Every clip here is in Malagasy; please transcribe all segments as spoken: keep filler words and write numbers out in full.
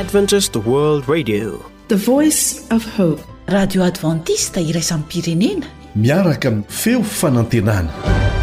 Adventist World Radio, the voice of hope. Radio Adventista iraisam pirenena miaraka amin'ny feo fanantenana.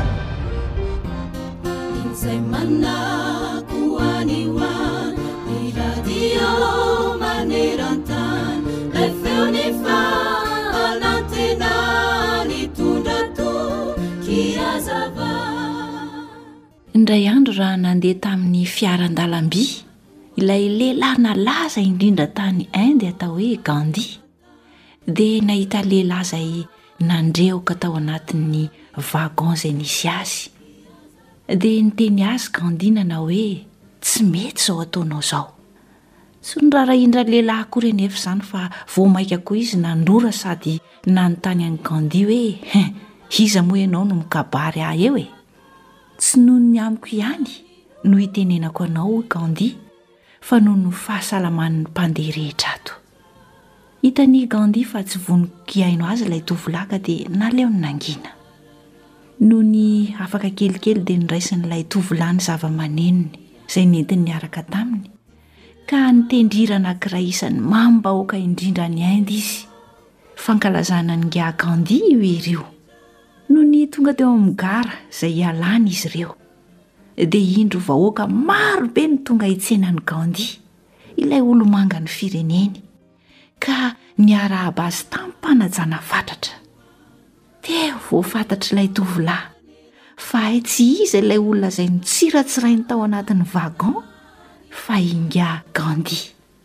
Indray andro raha nandeha tamin'ny fiaran-dalamby ilay lehilahy nalaza indrindra tany Inde atao hoe Gandhi, dia nahita lehilahy izay nandreoka tao anatin'ny wagon izay nisy azy, dia niteny azy Gandhi nanao hoe tsy mety izao ataonao izao. Tsy niraraindra lehilahy akory anefa izany fa voamaika koa izy nandrora sady nanontany an'i Gandhi hoe iza moa ianao no mikabary ahy eo e? Tsy noho ny amiko ihany no hitenenako anao Gandhi, fa noho ny fahasalaman'ny mpandeha rehetra ato. Hitany Gandhi fa tsy vonoky haino azy ilay tovolahy ka dia naleo ny nangina. Noho ny afaka kelikely dia niraisin'ilay tovolahy ny zava-maneniny izay nentiny niaraka taminy, ka nitendrira anankiray isan'ny mambahoaka indrindra ny Inde izy, fankalazana ny nga Gandhi io irio. Noho ny tonga teo amin'ny gara izay hialana izy ireo, dia indro vahoaka maro be ny tonga hitsenan'ny Gandhi, ilay olo-manga ny fireneny, ka niarahaba azy tampanajana fatratra. Teo voafantatra ilay tovolahy fa hay tsy izy ilay olona izay nitsiratsirainy tao anatin'ny wagon, fa inga Gandhi.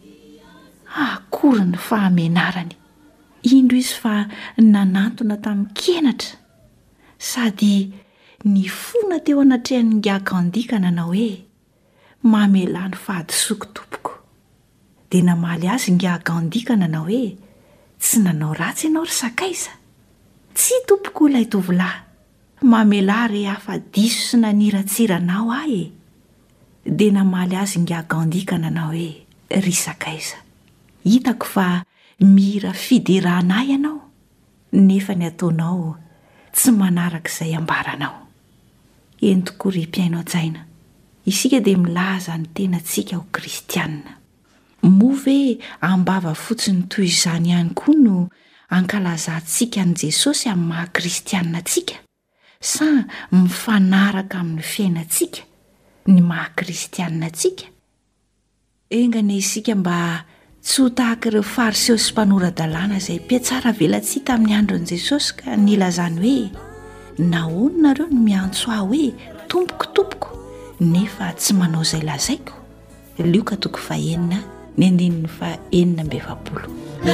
Akory ny fahamenarany! Indro izy fa nanantona tamin'ny kenatra, sady ny fona teo anatrehan'ny nga Gandhi ka nanao hoe mamela ny fahadisoako tompoko. Dia namaly azy nga Gandhi ka nanao hoe tsy nanao ratsy ianao ry sakaiza, tsy tompoko ilay tovolahy, mamela re hafa diso sy naniratsiranao ahy e. Dia namaly azy nga Gandhi ka nanao hoe ry sakaiza, hitako fa mira fiderana ianao, nefa ny ataonao tsy manaraka izay ambaranao. Eny tokoa ry mpiaino an-tsaina, isika dia milaza ny tenantsika ho kristianina. Moa ve ambava fotsiny toy izany ihany koa no ankalazantsika ny Jesosy amin'ny maha-kristianina antsika, sa mifanaraka amin'ny fiainantsika ny maha-kristianina antsika? Engane isika mba tsy ho tahaka ireo fariseo sy mpanorandalàna izay mpiatsara velatsia tamin'ny andron'i Jesosy ka nilazany hoe nahoana nareo no miantso ahy hoe tompoko tompoko, nefa tsy manao izay lazaiko. Lioka toko fahaenina ny andininy fa enina amby efapolo.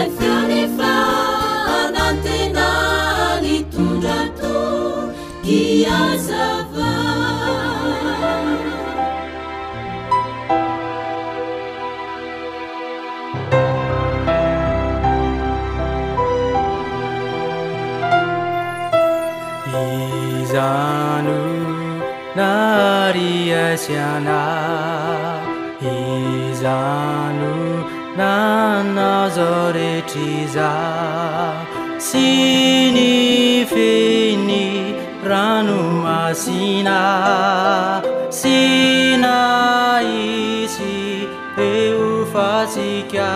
Izanu nari asyana, izanu na nazaretriza, sini fini ranu masina, sina isi eufasika.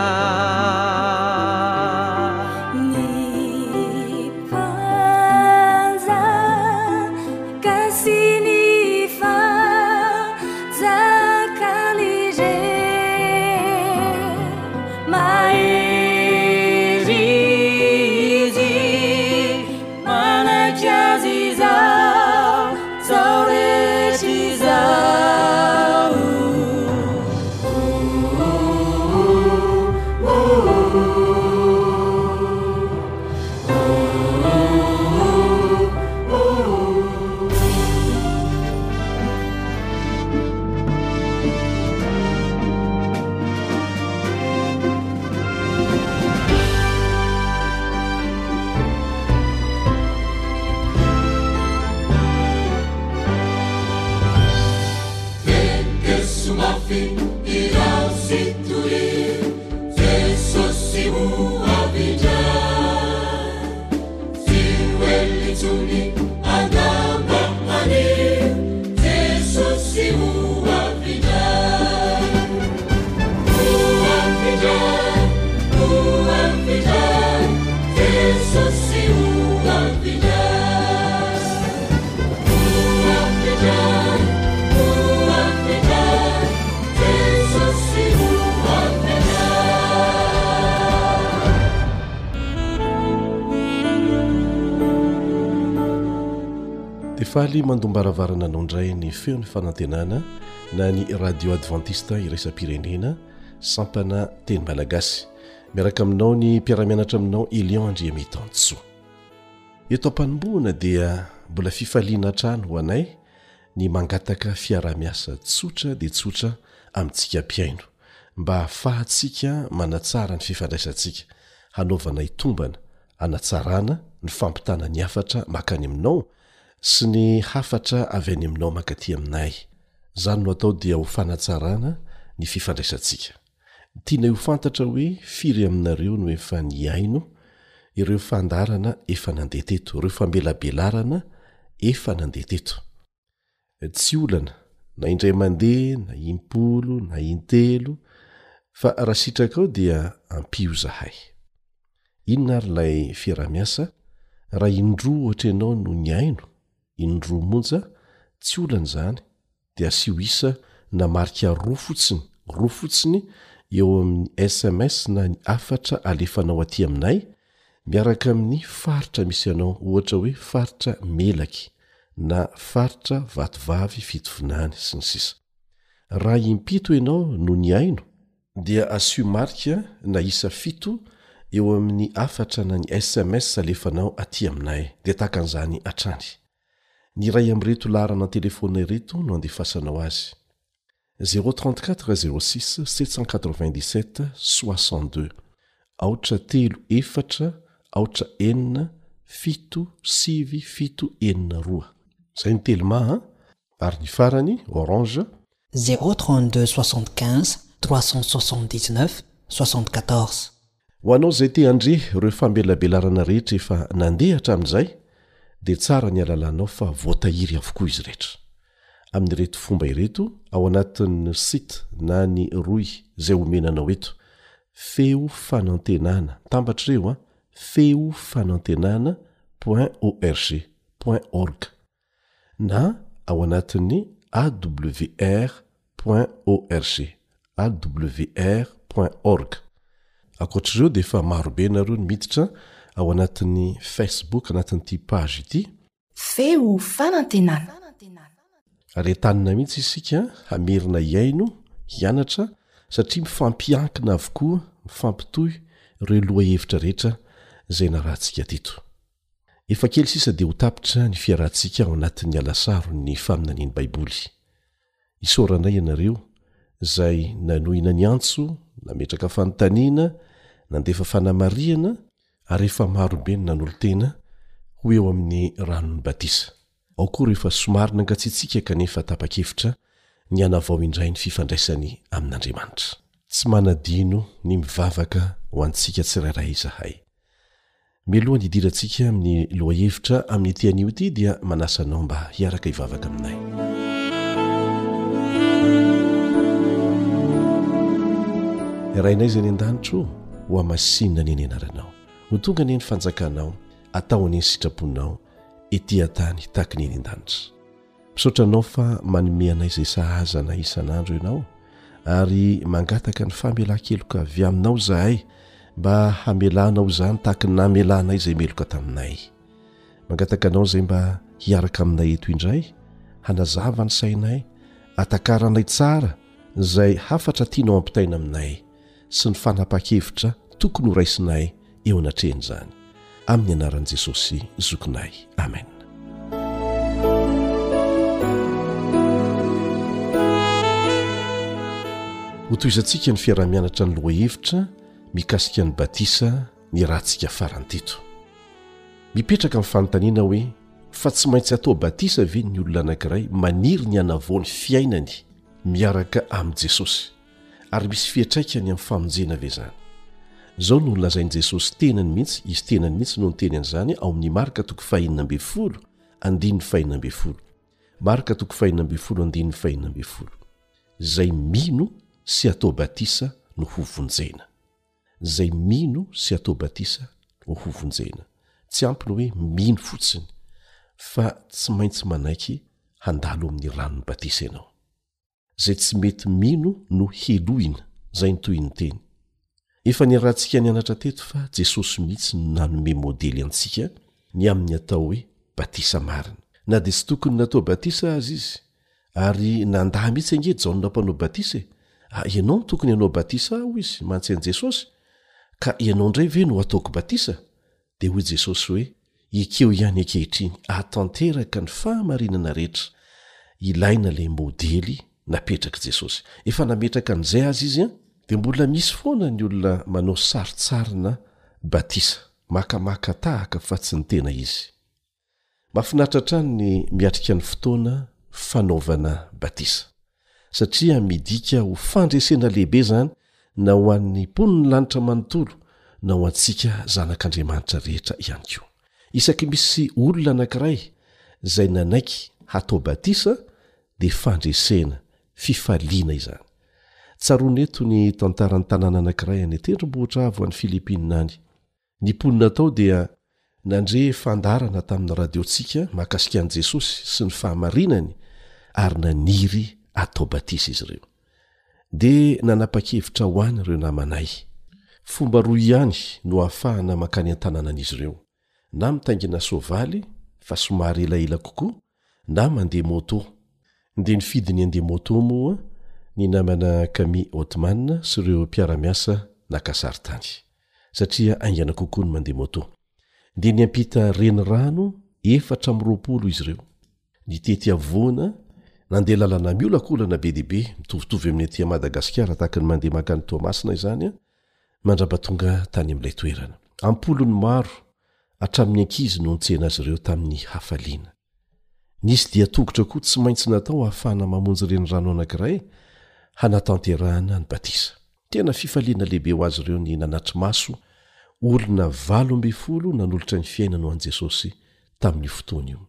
efaly mandombaravarana anao indray ny feon'ny fanantenana na ny radio adventiste iraisam-pirenena sampana teny malagasy miaraka aminao ny mpiaramianatra aminao Elion Andriamitanso. Eto am-panombohana dia mbola fifaliana hatrany ho anay ny mangataka fiara-miasa tsotra dia tsotra amintsika mpiaino mba hahafahantsika manatsara ny fifandraisantsika, hanaovana itombana, hanatsarana ny fampitana ny hafatra makany aminao sy ny hafatra avy any aminao makaty aminay. Zany no atao dia ho fanatsarana ny fifandraisantsika. Tiana ho fantatra hoe firy aminareo no efa niaino, ireo fandarana efa nandeha teto, ireo famelabelarana efa nandeha teto. Tsy olana na indray mandeha na impolo na intelo, fa raha sitraka ao dia ampio zahay. Inona ary lay fiara-miasa? Raha indroa ohatra ianao no niaino, indroa monja, tsy olana zany, dia asio isa na marika roa fotsiny, roa fotsiny eo amin'ny S M S na ny afatra alefanao aty aminay, miaraka amin'ny faritra misy anao, ohatra hoe faritra Melaky na faritra Vatovavy Fitovinany sy ny sisa. Raha impito ianao no niaino, dia asio marika na isa fito eo amin'ny afatra na ny S M S alefanao aty aminay, dia takan'izany hatrany. Ny ray amreto larana telefona ireto no andefasanao azy: zéro trente-quatre zéro six sept cent quatre-vingt-dix-sept soixante-deux, aotra telo efatra aotra enina fito sivy fito enina roa. Zay ny telma ha? Ary ny farany Orange zéro trente-deux soixante-quinze trois cent soixante-dix-neuf soixante-quatorze. Ho anao zay te andre ireo famelabelarana rehetra efa nandeha hatramin'izay, dia tsara ny alalanao fa voatahiry avokoa izy rehetra. Amin'ireto fomba ireto ao anatin'ny site na ny roy zay omenanao eto: feo fanantenana, tambatr'ireo a, feo fanantenana point org point org, na ao anatin'ny A W R point org, A W R point org. Akoatr'ireo dia efa marobe nareo ny miditra ao anatin'ny Facebook, anatin'ity page ity feo fanantenana. Ary tanina mihitsy isika hamerina iaino, hianatra, satria mifampiankina avokoa, mifampitohy ireo loha hevitra rehetra zay narahantsika teto. Efa kely sisa dia ho tapitra ny fiarahantsika ao anatin'ny alasaro ny faminaniany Baiboly. Isoranay ianareo zay nanohina ny antso, nametraka fanontaniana, nandefa fanamariana, ary efa marobe ny nanolo-tena ho eo amin'ny ranon'ny batisa. Ao koa rehefa somary nangatsitsika kanefa tapa-kevitra ny hanavao indray ny fifandraisany amin'Andriamanitra. Tsy manadino ny mivavaka ho antsika tsirairay izahay. Mialohan'ny hidirantsika amin'ny lohahevitra amin'ny ity anio ity dia manasa anao mba hiaraka hivavaka aminay. Rainay izay ny an-danitro ho amasinina ny eny anaranao, ho tonga ny eny fanjakanao, atao any eny sitraponao ety an-tany tahaka ny eny an-danitra. Misaotra anao fa manome anay izay sahazana isan'andro ianao, ary mangataka ny famelan-keloka avy aminao zahay mba hamelanao zany tahaka ny namelanay izay meloka taminay. Mangataka anao zay mba hiaraka aminay eto indray, hanazava ny sainay, atakaranay tsara izay hafatra tianao ampitaina aminay sy ny fanapa-kevitra tokony ho raisinay eo anatrehan'izany. Amin'ny anaran'i Jesosy zokinay. Amen. Ho toizantsika ny fiara-mianatra ny lohahevitra mikasika ny batisa ny rahantsika farany teto. Mipetraka amin'ny fanontaniana hoe fa tsy maintsy atao batisa ve ny olona anankiray maniry ny hanavao ny fiainany miaraka amin'i Jesosy, ary misy fiatraikany amin'ny famonjena ve zany? Zao no nolazain'i Jesosy tenany mihitsy, izy tenany mihitsy no niteny an'izany ao amin'ny Marka toko fahaenina ambin'ny folo andininy fahaenina ambin'ny folo. Marka toko fahaenina ambin'ny folo andininy fahaenina ambin'ny folo. Zay mino sy atao batisa no ho vonjena. Zay mino sy atao batisa no ho vonjena. Tsy ampy ny hoe mino fotsiny, fa tsy maintsy manaiky handalo amin'ny ranon'ny batisa ianao. Zay tsy mety mino no helohina, zay ny toy ny teny. Efa niarahantsika nianatra teto fa Jesosy mihitsy no nanome modely antsika ny amin'ny atao hoe batisa marina. na dia tsy tokony natao batisa azy izy ary nandaha mihitsy ange jaona nampanao batisa e ah, ianao no tokony ianao batisa aho izy mantsy an'i jesosy ka ianao indray ve no ataoko batisa dia hoy jesosy hoe ekeo ihany ankehitriny atanteraka ny fahamarinana rehetra ilaina ilay modely napetraka jesosy efa nametraka an'izay azy izy a dia mbola misy foana ny olona manao saritsarina batisa makamaka tahaka fa tsy ny tena izy mahafinaritra trany ny miatrika ny fotoana fanaovana batisa satria midika ho fandresena lehibe izany na ho an'ny mponiny lanitra manontolo na ho antsika zanak'andriamanitra rehetra ihany koa isaky misy olona anankiray izay nanaiky hatao batisa dia fandresena fifaliana izany tsaroana eto ny tantarany tanàna anankiray any tendrombohitra avo any filipinina any ny mponina tao dia nandre fandarana tamin'ny radiontsika mahakasika an'i jesosy sy ny fahamarinany ary naniry atao batisa izy ireo dia nanapa-kevitra ho any ireo namanay fomba roa ihany no ahafahana makany an-tanànan'izy ireo na mitaingina soavaly fa somary elaela kokoa na mandeha moto dia nifidiny andeha moto moa ny namana Camille Otman sy ireo mpiara-miasa nakasaritany satria aingana kokoa ny mandeha moto dia niampita reny rano efatra am'roapolo izy ireo nitety avoana nandeha lalana miolakolana be dibe mitovitovy amin'ny aty Madagasikara tahaka ny mandeha makany Toamasina izany a mandrapatonga tany amin'ilay toerana ampolony maro hatramin'ny ankizy no nitsena azy ireo tamin'ny hafaliana nisy dia tongotra koa tsy maintsy natao ahafahana mamonjy reny rano anankiray hanatanterahana ny batisa tena fifaliana lehibe ho azy ireo ny nanatry maso olona valo amby folo nanolotra ny fiainana ho an' Jesosy tamin'ny fotoana io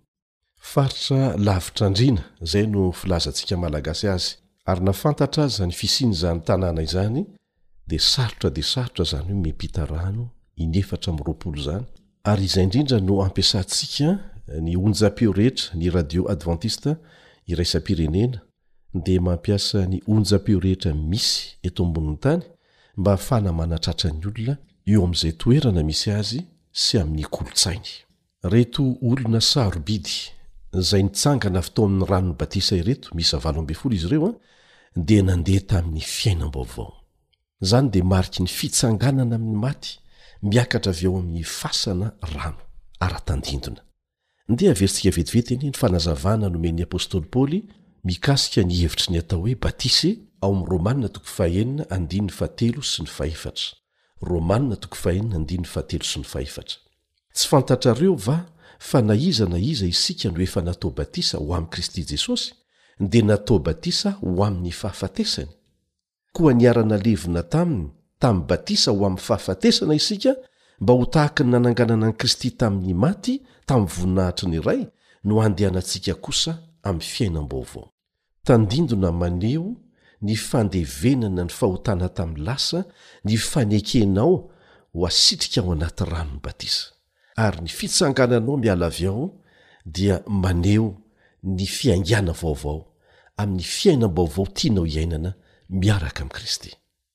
faritra lavitra andrina izay no filazantsika malagasy azy ary nafantatra azy zany fisiany izany tanàna izany dia sarotra dia sarotra zany hoe miampita rano inefatra am'roapolo izany ary izay indrindra no ampiasantsika ny onjam-peo rehetra ny radio adventista iraisam-pirenena dia mampiasa ny onjam-peo rehetra misy eto ambonin'ny tany mba hahafana manatratra ny olona eo amin'izay toerana misy azy sy amin'ny kolotsainy reto olona sarobidy izay nitsangana avy amin'ny ranony batisa ireto misy valo amby folo izy ireo a dia nandeha tamin'ny fiainam-baovao izany dia mariky ny fitsanganana amin'ny maty miakatra avy ao amin'ny fasana rano ara-tandindona ndia averintsika vetivety eny ny fanazavana nomen'ny apôstôly Paoly mikasika ny hevitry ny atao hoe batisa ao amin'ny Romanina toko fahaenina andininy fahatelo sy ny fahaefatra Romanina toko fahaenina andininy fahatelo sy ny fahaefatra tsy fantatrareo va fa na iza na iza isika no efa natao batisa ho amin'i Kristy Jesosy dia natao batisa ho amin'ny fahafatesany koa niarana levina taminy tamin'ny batisa ho amin'ny fahafatesana isika mba ho tahaka ny nananganana an'i Kristy tamin'ny maty tamin'ny voninahitry ny iray no andehanantsika kosa amin'ny fiainam-baovao tandindona maneho ny fandevenana ny fahotana tamin'ny lasa ny fanekenao ho asitrika ao anaty ranony batisa ary ny fitsangananao miala avy ao dia maneho ny fiaingana vaovao amin'ny fiainam-baovao tianao iainana miaraka amin'i Kristy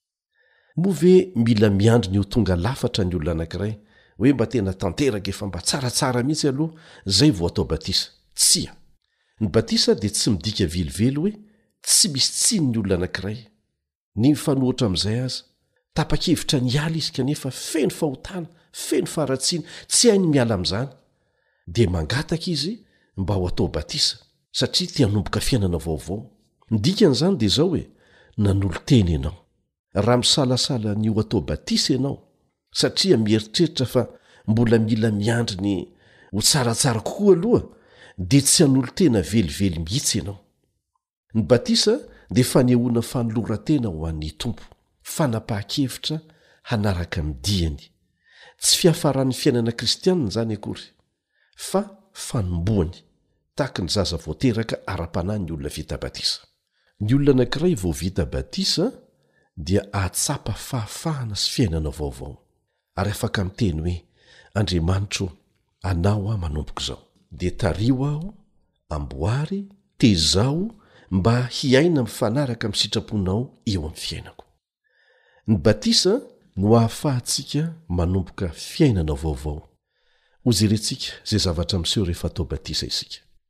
moa ve mila miandry ny ho tonga lafatra ny olona anankiray hoe mba tena tanteraka efa mba tsaratsara mihitsy aloha zay vao atao batisa tsia ny batisa dia tsy midika vilively hoe tsy misy tsiny ny olona anankiray ny mifanohitra amin'izay aza tapa-kevitra ny ala izy kanefa feno fahotana feno faratsiana tsy hainy miala amin'izany dia mangataka izy mba ho atao batisa satria tia hanomboka fiainana vaovao ny dikan'izany dia izao hoe nanolo teny ianao raha misalasala ny ho atao batisa ianao satria mieritreritra fa mbola mila miandry ny ho tsaratsara kokoa aloha dia tsy hanolo tena velively mihitsy ianao ny batisa dia fanehoana fanolorantena ho an'ny tompo fanapahan-kevitra hanaraka midiany tsy fiafaran'ny fiainana kristianina zany akory fa fanomboany tahaka ny zaza voateraka ara-panahy ny olona vita batisa ny olona anankiray vao vita batisa dia ahatsapa fahafahana sy fiainana vaovao ary afaka miteny hoe Andriamanitro anao a manomboka izao dia tario aho amboary tezao mba hiaina mifanaraka amin'ny sitraponao eo amin'ny fiainako ny batisa no ahafahantsika manomboka fiainana vaovao ho jerentsika zay zavatra miseho rehefa atao batisa isika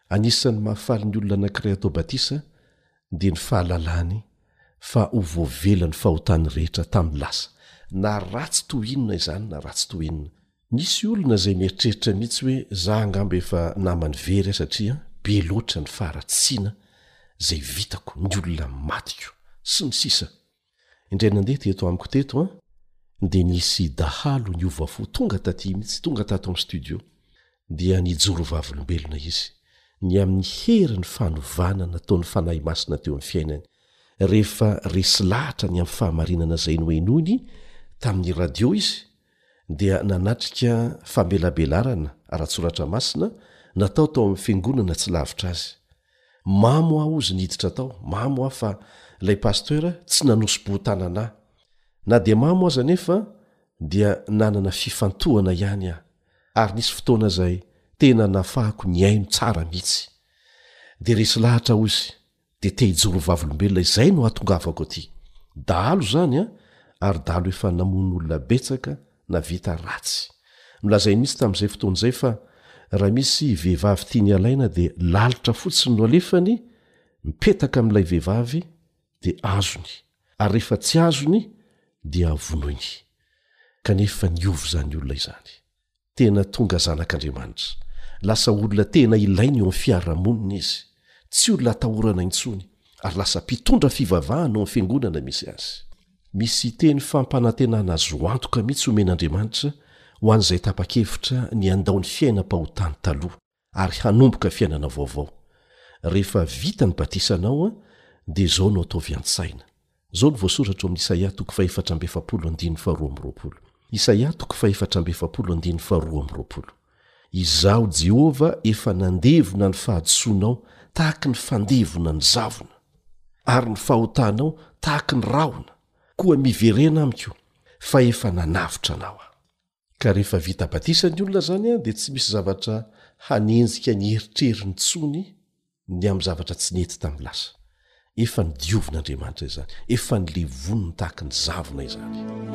anisan'ny mahafaly ny olona anankiray atao batisa dia ny fahalalany fa ho voavelany fahotany rehetra tamin'ny lasa na ratsy tohinona izany na ratsy tohinona. Misy olona izay mieritreritra mihitsy hoe za angamba efa namany very satria be loatra ny faharatsiana zay vitako, ny olona matiko sy ny sisa. Indray nandeha teto amiko teto a dia nisy dahalo ny ovafo tonga taty mihitsy tonga tato amin'ny studio dia nijoro vavolombelona izy ny amin'ny herin'ny fanovana nataon'ny fanahy masina teo amin'ny fiainany rehefa resy lahatra ny amin'ny fahamarinana izay nohenony tamin'ny radio izy dia nanatrika famelabelarana ara-tsoratra masina natao tao amin'ny fiangonana tsy lavitra azy. Mamo aho ozy niditra tao, mamo aho fa ilay pasteura tsy nanosy-botananahy. Na dia mamo aza nefa dia nanana fifantohana ihany aho ary nisy fotoana izay tena nafahako ny aino tsara mihitsy. Dia resy lahatra ozy dia te hijoro vavolombelona izay no atongavako aty. Dahalo zany a ary dahalo efa namono olona betsaka na vita ratsy. Milazay mihitsy tamin'izay fotoana izay fa raha misy vehivavy tiany alaina dia lalitra fotsiny no alefany mipetaka amin'ilay vehivavy dia azony ary rehefa tsy azony dia vonoiny. Kanefa niovy zany olona izany. Tena tonga zanak'Andriamanitra. Lasa olona tena ilainy eo amin'ny fiarahamonina izy. Tsy olona atahorana intsony ary lasa mpitondra fivavahana ao amin'ny fiangonana misy azy. Misy teny fampanantenana azo antoka mihitsy omen'Andriamanitra ho an'izay tapa-kevitra ny andao ny fiainam-pahotany taloha ary hanomboka fiainana vaovao. Rehefa vita ny batisanao a dia izao no ataovy an-tsaina. Izao no voasoratra ao amin'ny Isaia toko fahaefatra amby efapolo andiny faharoa amby roapolo. Isaia toko fahaefatra amby efapolo andiny faharoa amby roapolo. Izaho Jehova efa nandevona ny fahadisoanao tahaka ny fandevona ny zavona ary ny fahotanao tahaka ny rahona koa miverena amiko fa efa nanavitra anao aho. Ka rehefa vita batisa ny olona zany a dia tsy misy zavatra hanenjika ny eritreriny tsony ny amin'ny zavatra tsy nety tamin'ny lasa. Efa nidiovin'Andriamanitra izany, efa nilevoniny tahaka ny zavona izany.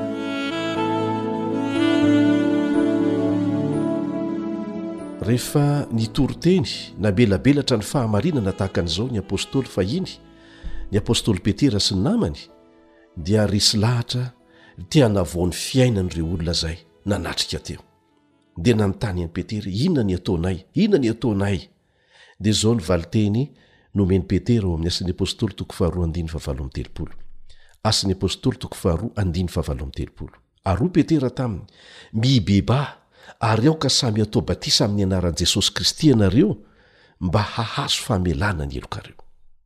Rehefa nitoroteny nabelabelatra ny fahamarinana tahaka an'izao ny apôstôly fahiny, ny apôstôly Petera sy ny namany, dia resy lahatra tia navao ny fiainan'ireo olona izay nanatrika teo. Dia nanontany an'i Petera, inona ny ataonay? Inona ny ataonay? Dia izao ny valiteny nomeny Petera ao amin'ny asan'ny apôstôly toko faharoa andiny fahavalo amby telopolo. Asan'ny apôstôly toko faharoa andiny fahavalo amby telopolo. Aroa Petera taminy, mibeba ary aoka samy atao batisa amin'ny anaran'i Jesosy Kristy ianareo mba hahazo fahamelana ny helokareo.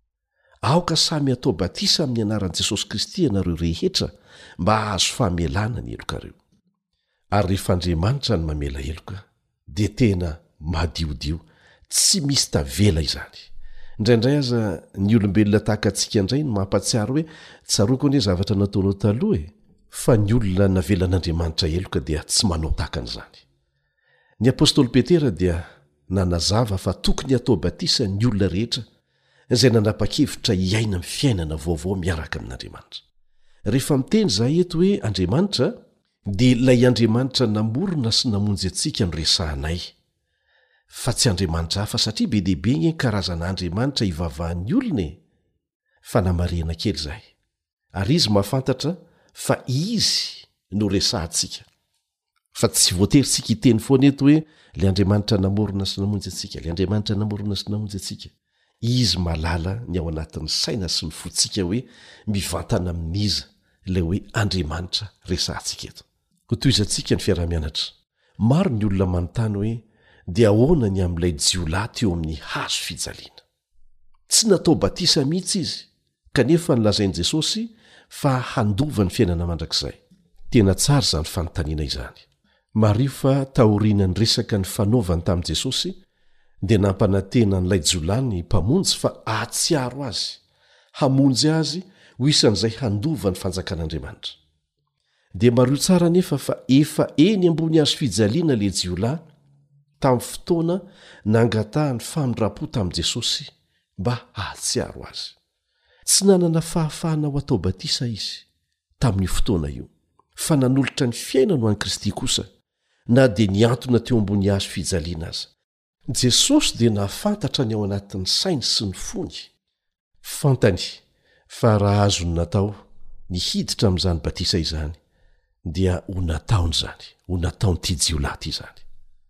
Aoka samy atao batisa amin'ny anaran'i Jesosy Kristy ianareo rehetra mba hahazo fahamelana ny helokareo. Ary rehefa Andriamanitra ny mamela heloka dia tena madiodio, tsy misy tavela izany. Indraindray aza ny olombelona tahaka antsika indray no mampatsiaro hoe tsaroako anie zavatra nataonao taloha e, fa ny olona navelan'Andriamanitra heloka dia tsy manao tahaka an'izany. Ny apôstôly Petera dia nanazava fa tokony atao batisa ny olona rehetra izay nanapa-kevitra hiaina amin'ny fiainana vaovao miaraka amin'Andriamanitra. Rehefa miteny zahay eto hoe Andriamanitra, dia ilay Andriamanitra namorona sy namonjy antsika no resahanay. Fa tsy Andriamanitra hafa satria be dehibe ny karazana Andriamanitra ivavahan'ny olona e. Fa namarihana kely zahay. Ary izy mahafantatra fa izy no resahantsika. Fa tsy voateritsika hiteny foana eto hoe ilay Andriamanitra namorona sy namonjy antsika, ilay Andriamanitra namorona sy namonjy antsika. Izy malala ny ao anatin'ny saina sy ny fotsika hoe mivantana amin'iza ilay hoe Andriamanitra resahantsika eto. Ho toizantsika ny fiarah-mianatra. Maro ny olona manontany hoe dia ahoana ny amin'ilay jiolahy teo amin'ny hazo fijaliana. Tsy natao batisa mihitsy izy, kanefa nolazain'i Jesosy fa handova ny fiainana mandrakizay. Tena tsara izany fanontaniana izany. Mario fa taoriana ny resaka ny fanaovany tamin'i Jesosy dia nampanantena n'ilay jiolahy ny mpamonjy fa ahatsiaro azy, hamonjy azy ho isan'izay handova ny fanjakan'Andriamanitra. Dia mario tsara nefa fa efa eny ambony hazo fijaliana ilay jiolahy tamin'ny fotoana nangatahany famindram-po tamin'i Jesosy mba ahatsiaro azy. Tsy nanana fahafahana ho atao batisa izy tamin'ny fotoana io, fa nanolotra ny fiainana ho an'i Kristy kosa, na dia niantona teo ambony hazo fijaliana aza. jesosy dia nahafantatra ny ao anatin'ny sainy sy ny fony fantany fa raha azony natao ny hiditra amin'izany batisa izany dia ho nataony zany ho nataony ty jiolaty izany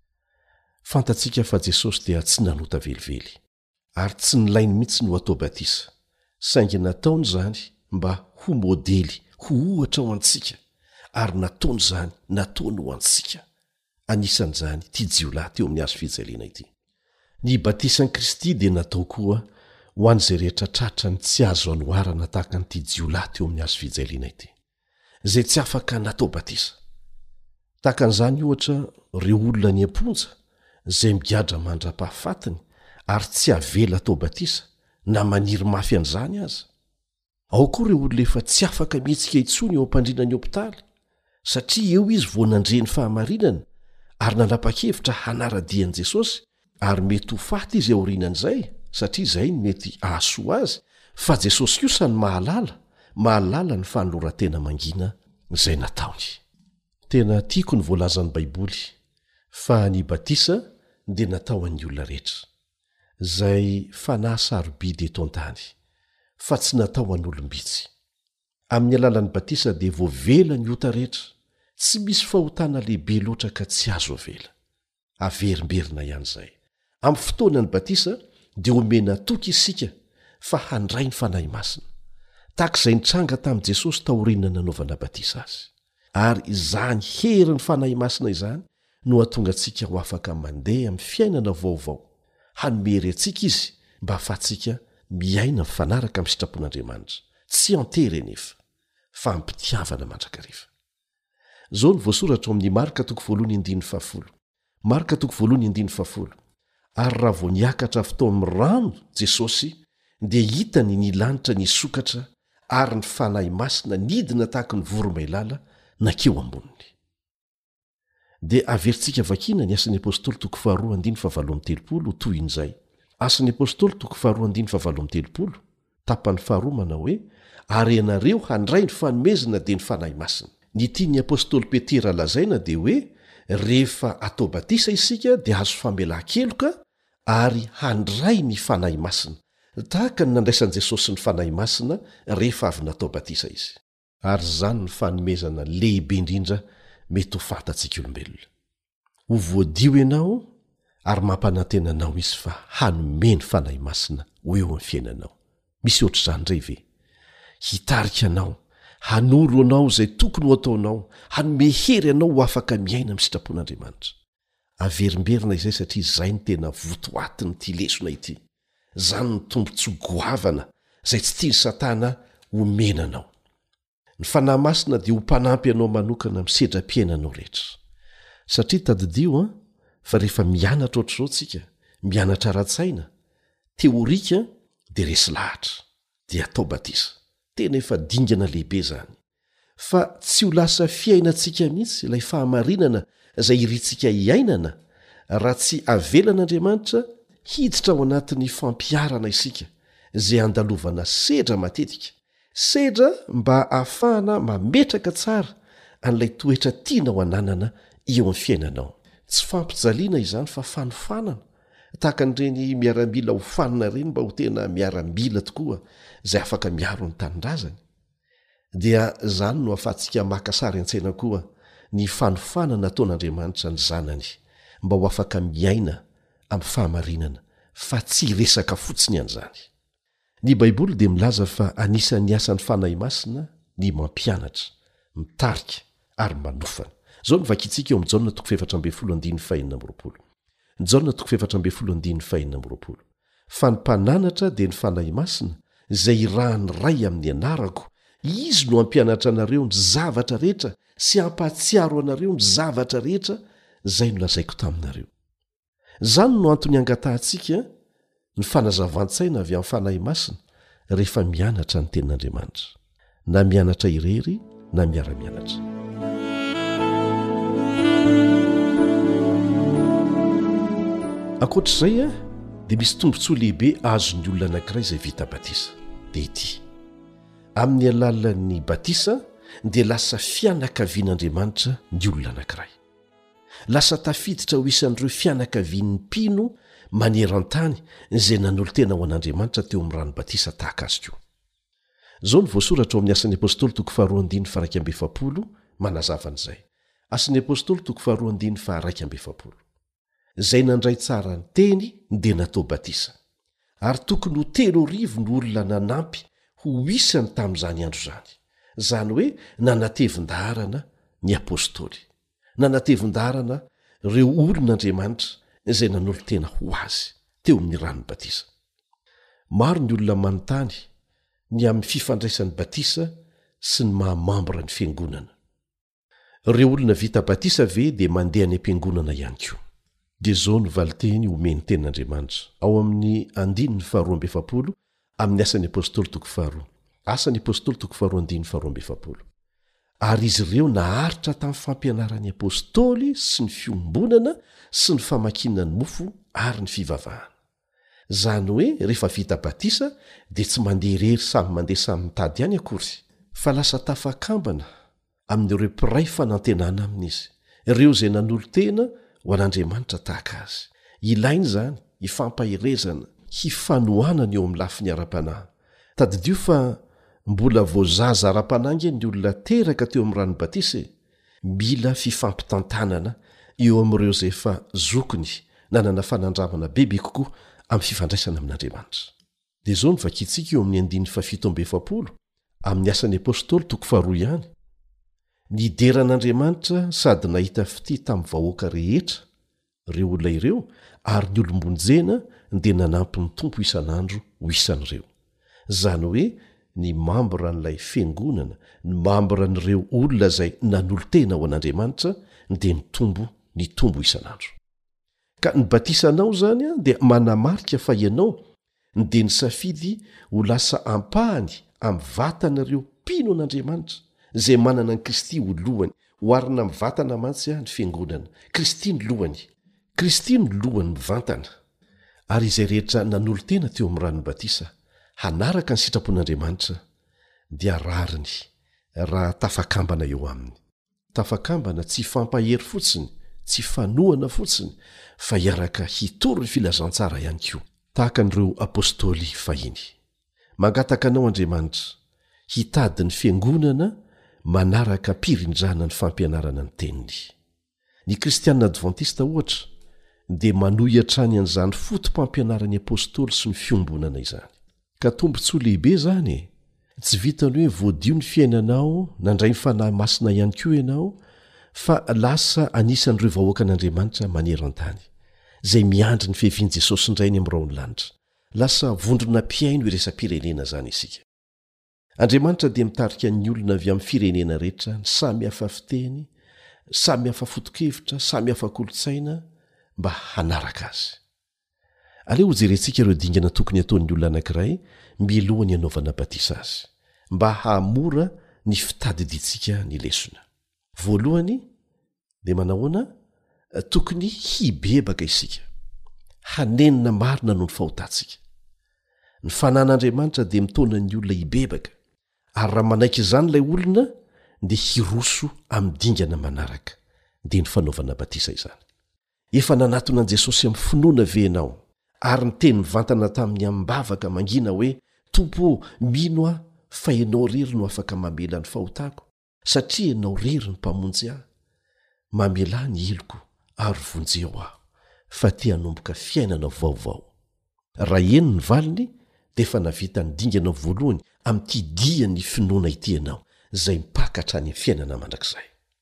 fantatsika fa jesosy dia tsy nanota velively ary tsy nilainy mihitsy no atao batisa saingy nataony zany mba ho modely ho ohatra ho antsika ary nataony zany nataony ho antsika anisan'izany ty jiolaty eo amin'ny azo fijaliana ity ny batisan'i Kristy dia natao koa ho an'izay rehetra tratra ny tsy azo anoharana tahaka nyty jiolaty eo amin'ny azo fijaliana ity zay tsy afaka natao batisa tahaka an'izany ohatra reo olona ny amponja zay migadra mandra-pahafatiny ary tsy avela atao batisa na maniry mafy an'izany aza ao koa reo olona efa tsy afaka mihetsika itsony eo ampandrinany hopitaly satria eo izy vo nandreny fahamarinana ary nanapa-kevitra hanaradian'i Jesosy ary mety ho faty izy aorinan'izay satria izay ny mety ahasoa azy fa Jesosy kosa ny mahalala mahalala ny fanolorantena mangina izay nataony tena tiako ny voalazan'ny baiboly fa ny batisa dia natao an'ny olona rehetra zay fanahy sarobidy eto an-tany fa tsy natao an'olombitsy amin'ny alalan'ny batisa dia voavela ny ota rehetra tsy misy fahotana lehibe loatra ka tsy azo avela averimberina ihany izay amin'ny fotoanany batisa dia omena toky isika fa handray ny fanahy masina tahaka izay nitranga tamin'i Jesosy taoriana nanaovana batisa azy ary izany hery ny fanahy masina izany no hatonga antsika ho afaka mandeha amin'ny fiainana vaovao hanomery antsika izy mba ahafahantsika miaina mifanaraka amin'ny sitrapon'Andriamanitra tsy antery nefa fa ampitiavana mandrakariva zao ny voasoratra amin'ny marika toko voalohany andiny fahafolo marika toko voalohany andiny fahafolo ary raha vo niakatra avy amin'ny rano Jesosy dia hitany ny lanitra nisokatra ary ny fanahy masina nidina tahaka ny voromailala nakeo amboniny dia averintsika vakina ny asan'ny apôstôly toko faharoa andiny favalo amby telopolo toy in'izay asan'ny apôstôly toko faharoa andiny favalo amby telopolo tapany faharoa manao hoe ary ianareo handray ny fanomezana dia ny fanahy masina ny tiany apôstôly petera lazaina dia hoe rehefa atao batisa isika dia azo famelan-keloka ary handray ny fanahy masina tahaka ny nandraisan'i Jesosy ny fanahy masina rehefa avy natao batisa izy ary zany ny fanomezana lehibe indrindra mety ho fantatsika olombelona ho voadio ianao ary mampanantenanao izy fa hanome ny fanahy masina ho eo amin'ny fiainanao misy ohatr' izany ndray ve hitarika anao hanoro anao izay tokony ho ataonao hanome hery anao ho afaka miaina amin'ny sitrapon'Andriamanitra averimberina izay satria izay ny tena votoatiny ity lesona ity zany ny tombontsogoavana izay tsy tia ny satana homenanao ny fanahy masina dia ho mpanampy anao manokana misedra-piainanao rehetra satria tadidio a fa rehefa mianatra ohatr'izao tsika mianatra ara-tsaina teorika dia resy lahatra dia atao batisa tena efa dingana lehibe zany fa tsy ho lasa fiainantsika mihitsy ilay fahamarinana izay irintsika hiainana raha tsy avelan'Andriamanitra hiditra ao anatin'ny fampiarana isika izay andalovana sedra matetika sedra mba ahafahana mametraka tsara an'ilay toetra tiana ho ananana eo amin'ny fiainanao tsy fampijaliana izany fa fanofanana tahaka an'ireny miaramila ho fanina ireny mba ho tena miarambila tokoa izay afaka miaro ny tanindrazany dia zany no ahafahantsika makasary an-tsaina koa ny fanofanana ataon'Andriamanitra ny zanany mba ho afaka miaina amin'ny fahamarinana fa tsy resaka fotsiny an'izany ny baiboly dia milaza fa anisan'ny asan'ny fanahy masina ny mampianatra mitarika ary manofana zao nivakitsika eo amin'ny Jaona toko efatra amby folo andiny fahinina amby roapolo Jaona toko efatra amby folo andiny fahinina amby roapolo fa ny mpananatra dia ny fanahy masina izay irahany ray amin'ny anarako izy no ampianatra anareo ny zavatra rehetra sy ampahatsiaro anareo ny zavatra rehetra izay no lazaiko taminareo zany no antony angatahantsika ny fanazavan-tsaina avy amin'ny fanahy masina rehefa mianatra ny tenin'Andriamanitra na mianatra irery na miara-mianatra ankoatr'izay a dia misy tombontsoa lehibe azony olona anankiray izay vita batisa dia ity amin'ny alalan'ny batisa dia lasa fianakavian'Andriamanitra ny olona anankiray lasa tafiditra ho isan'ireo fianakavian'ny mpino maneran-tany izay nanolo tena ho an'andriamanitra teo amin'ny rano batisa tahaka azy koa. Zao ny voasoratra ao amin'ny asan'ny apôstôly toko faharoa andiny faraika amby efapolo manazava an'izay. Asan'ny apôstôly toko faharoa andiny faraika amby efapolo. Izay nandray tsara ny teny dia natao batisa. Ary tokony ho telo rivo ny olona nanampy ho isany tamin'izany andro izany. Zany hoe nanatevin-daharana ny apôstôly, nanatevin-daharana ireo olon'Andriamanitra izay nanolo tena ho azy teo amin'ny rano batisa. Maro ny olona manontany ny amin'ny fifandraisan'ny batisa sy ny mahamambra ny fiangonana. Ireo olona vita batisa ve dia mandeha any am-piangonana ihany koa. Dia zao ny valiteny omeny tenin'Andriamanitra ao amin'ny andininy faharoa amby efapolo amin'ny asan'ny apôstôly toko faharoa. Asan'ny apôstôly toko faharoa andiny faharoa amby efapolo. Ary izy ireo naharitra tamin'ny fampianaran'ny apôstôly sy ny fiombonana sy ny famakinana ny mofo ary ny fivavahana. Zany hoe rehefa vita batisa dia tsy mandeha irery samy mandeha samy mitady ihany akory, fa lasa tafakambana amin'ireo mpiray fanantenana amin'izy, ireo izay nanolo tena ho an'Andriamanitra tahaka azy. Ilainy zany hifampahirezana, hifanohanana eo amin'ny lafiny ara-panahy. Tadidio fa mbola voazaza ara-panangy ny olona teraka teo amin'ny rano batisa, mila fifampitantanana eo amin'ireo izay efa zokony nanana fanandramana bebe kokoa amin'ny fifandraisana amin'Andriamanitra. Dia zao ny vakintsika eo amin'ny andiny fafito amby efapolo amin'ny asan'ny apôstôly toko faharoa ihany. Nideran'Andriamanitra sady nahita fity tamin'ny vahoaka rehetra ireo olona ireo, ary ny olombonjena dia nanampy ny tompo isan'andro ho isan'ireo. Zany hoe ny mambra n'ilay fiangonana, ny mambra n'ireo olona izay nanolo tena ho an'Andriamanitra dia nitombo ny tombo isan'andro. Ka ny batisanao zany dia manamarika fa ianao dia nisafidy ho lasa ampahany amin'ny vatanareo mpino an'Andriamanitra izay manana ny Kristy ho lohany, ho arina amin'ny vatana mantsy ny fiangonana. Kristy ny lohany, Kristy ny lohany mivantana. Ary izay rehetra nanolo tena teo amin'ny rano batisa hanaraka ny sitrapon'Andriamanitra dia rariny raha tafakambana eo aminy. Tafakambana tsy fampahery fotsiny, tsy fanohana fotsiny, fa hiaraka hitory ny filazantsara ihany koa, tahaka an'ireo apôstôly fahiny. Mangataka anao Andriamanitra hitady ny fiangonana manaraka mpirindrana ny fampianarana ny teniny. Ny kristianina advantista ohatra dia manohy hatrany an'izany fotom-pampianaran'ny apôstôly sy ny fiombonana izany. Ka tombontsoa lehibe zany, tsy vitany hoe voadio ny fiainanao, nandray ny fanahy masina ihany koa ianao, fa lasa anisan'ireo vahoaka an'Andriamanitra maneran-tany, izay miandry ny fihevian'i Jesosy indray ny amin'irao ny lanitra. Lasa vondrona mpiaino iresa-pirenena zany isika. Andriamanitra dia mitarika ny olona avy amin'ny firenena rehetra, ny samy hafa fiteny, samy hafa foto-kevitra, samy hafa kolotsaina mba hanaraka azy. Aleo jerentsika ireo dingana tokony ataon'ny olona anankiray milohany anaovana batisa azy, mba hahamora ny fitadidintsika ny lesona. Voalohany dia manahoana? Tokony hibebaka isika, hanenina marina noho ny fahotantsika. Ny fanan'Andriamanitra dia mitona ny olona hibebaka, ary raha manaiky izany ilay olona dia hiroso amin'ny dingana manaraka, dia ny fanaovana batisa izany. Efa nanatona an'i Jesosy amin'ny finoana ve ianao, ary ny teny mivantana tamin'ny ambavaka mangina hoe Tompo, mino aho fa ianao rery no afaka mamela ny fahotako, satria ianao rery ny mpamonjy ahy. Mamela ny iloko ary vonjeo aho, fa tia hanomboka fiainana vaovao. Raha eny ny valiny dia efa navita ny dingana voalohany amin'ity dia ny finoana ity ianao, izay mipakatra ny fiainana mandrakizay.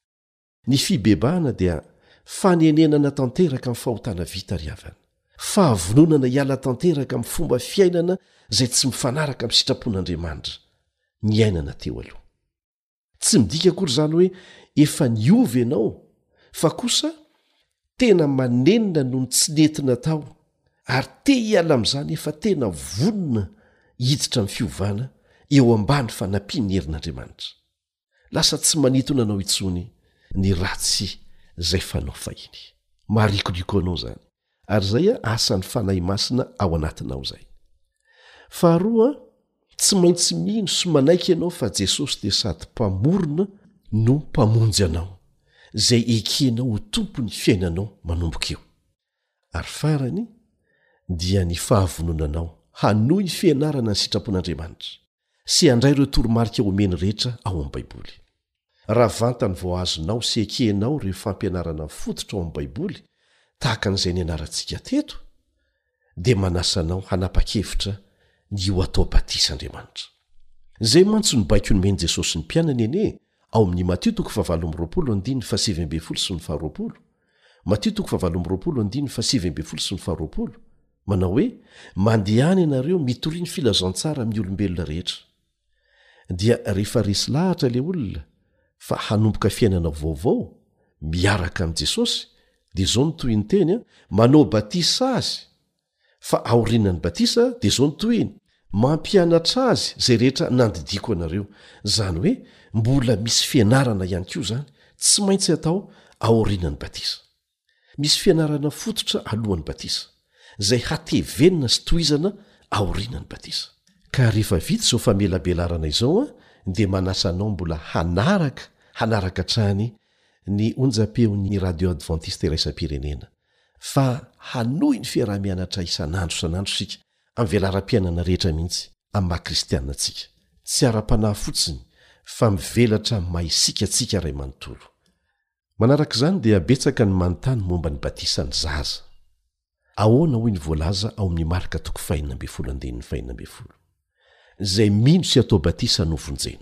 Ny fibebahana dia fanenenana tanteraka amin'ny fahotana vita riavana, fahavononana hiala tanteraka amin'ny fomba fiainana izay tsy mifanaraka amin'ny sitrapon'Andriamanitra ny ainana teo aloha. Tsy midika akory zany hoe efa niovy ianao, fa kosa tena manenina noho ny tsy nentina tao, ary te hiala amin'izany efa tena vonona hiditra amin'ny fiovana eo ambany fanampiany herin'Andriamanitra. Lasa tsy manitona anao intsony ny ratsy izay fanao fahiny. Marikoriko anao zany, ary zay asan'ny fanahy masina ao anatinao zay. Faharoa, tsy maintsy mino sy manaiky ianao fa Jesosy dia sady mpamorona no mpamonjy anao, zay ekenao ho tompony fiainanao manomboka eo ary farany dia ny fahavononanao hanohy ny fianarana ny sitrapon'andriamanitra sy andray ireo toromarika omeny rehetra ao amin'ny baiboly. Raha vantany vao azonao sy ekenao ireo fampianarana fototra ao amin'ny baiboly tahaka an'izay ny anarantsika teto dia manasanao hanapa-kevitra ny ho atao batisandriamanitra. Zay mantso ny baiko nomeny Jesosy ny mpianany ene ao amin'ny Matio toko fahavalo amby roapolo andiny fa sivy amby folo sy ny faharoapolo. Matio toko fahavalo amby roapolo andiny fa sivy amby folo sy ny faharoapolo. Manao hoe mandehany ianareo mitory ny filazantsara amin'ny olombelona rehetra. Dia rehefa resy lahatra le olona fa hanomboka fiainana vaovao miaraka amin'i Jesosy dia zao ny toy ny teny manao batisa azy fa aorianany batisa dia zao ny toyiny mampianatra azy zay rehetra nandidiko anareo. Zany hoe mbola misy fianarana ihany koa zany tsy maintsy atao aorianany batisa. Misy fianarana fototra alohan'ny batisa zay hatevenina sy toizana aorianany batisa. Ka rehefa vita zao famelabelarana izao a dia manasanao mbola hanaraka hanaraka trany ny onjam-peon'ny radio adventiste iraisam-pirenena fa hanohy ny fiarah-mianatra isan'andro isan'andro sika amin'ny velaram-piainana rehetra mihitsy amin'ny maha-kristianina antsika. Tsy ara-panahy fotsiny fa mivelatra mahay sikatsika ray manontolo. Manaraka izany dia betsaka ny manontany momba ny batisany zaza. Ahoana hoy ny voalaza ao amin'ny marika toko fahinina amby folo andininy fahinina amby folo. Zay mino sy atao batisa no vonjena.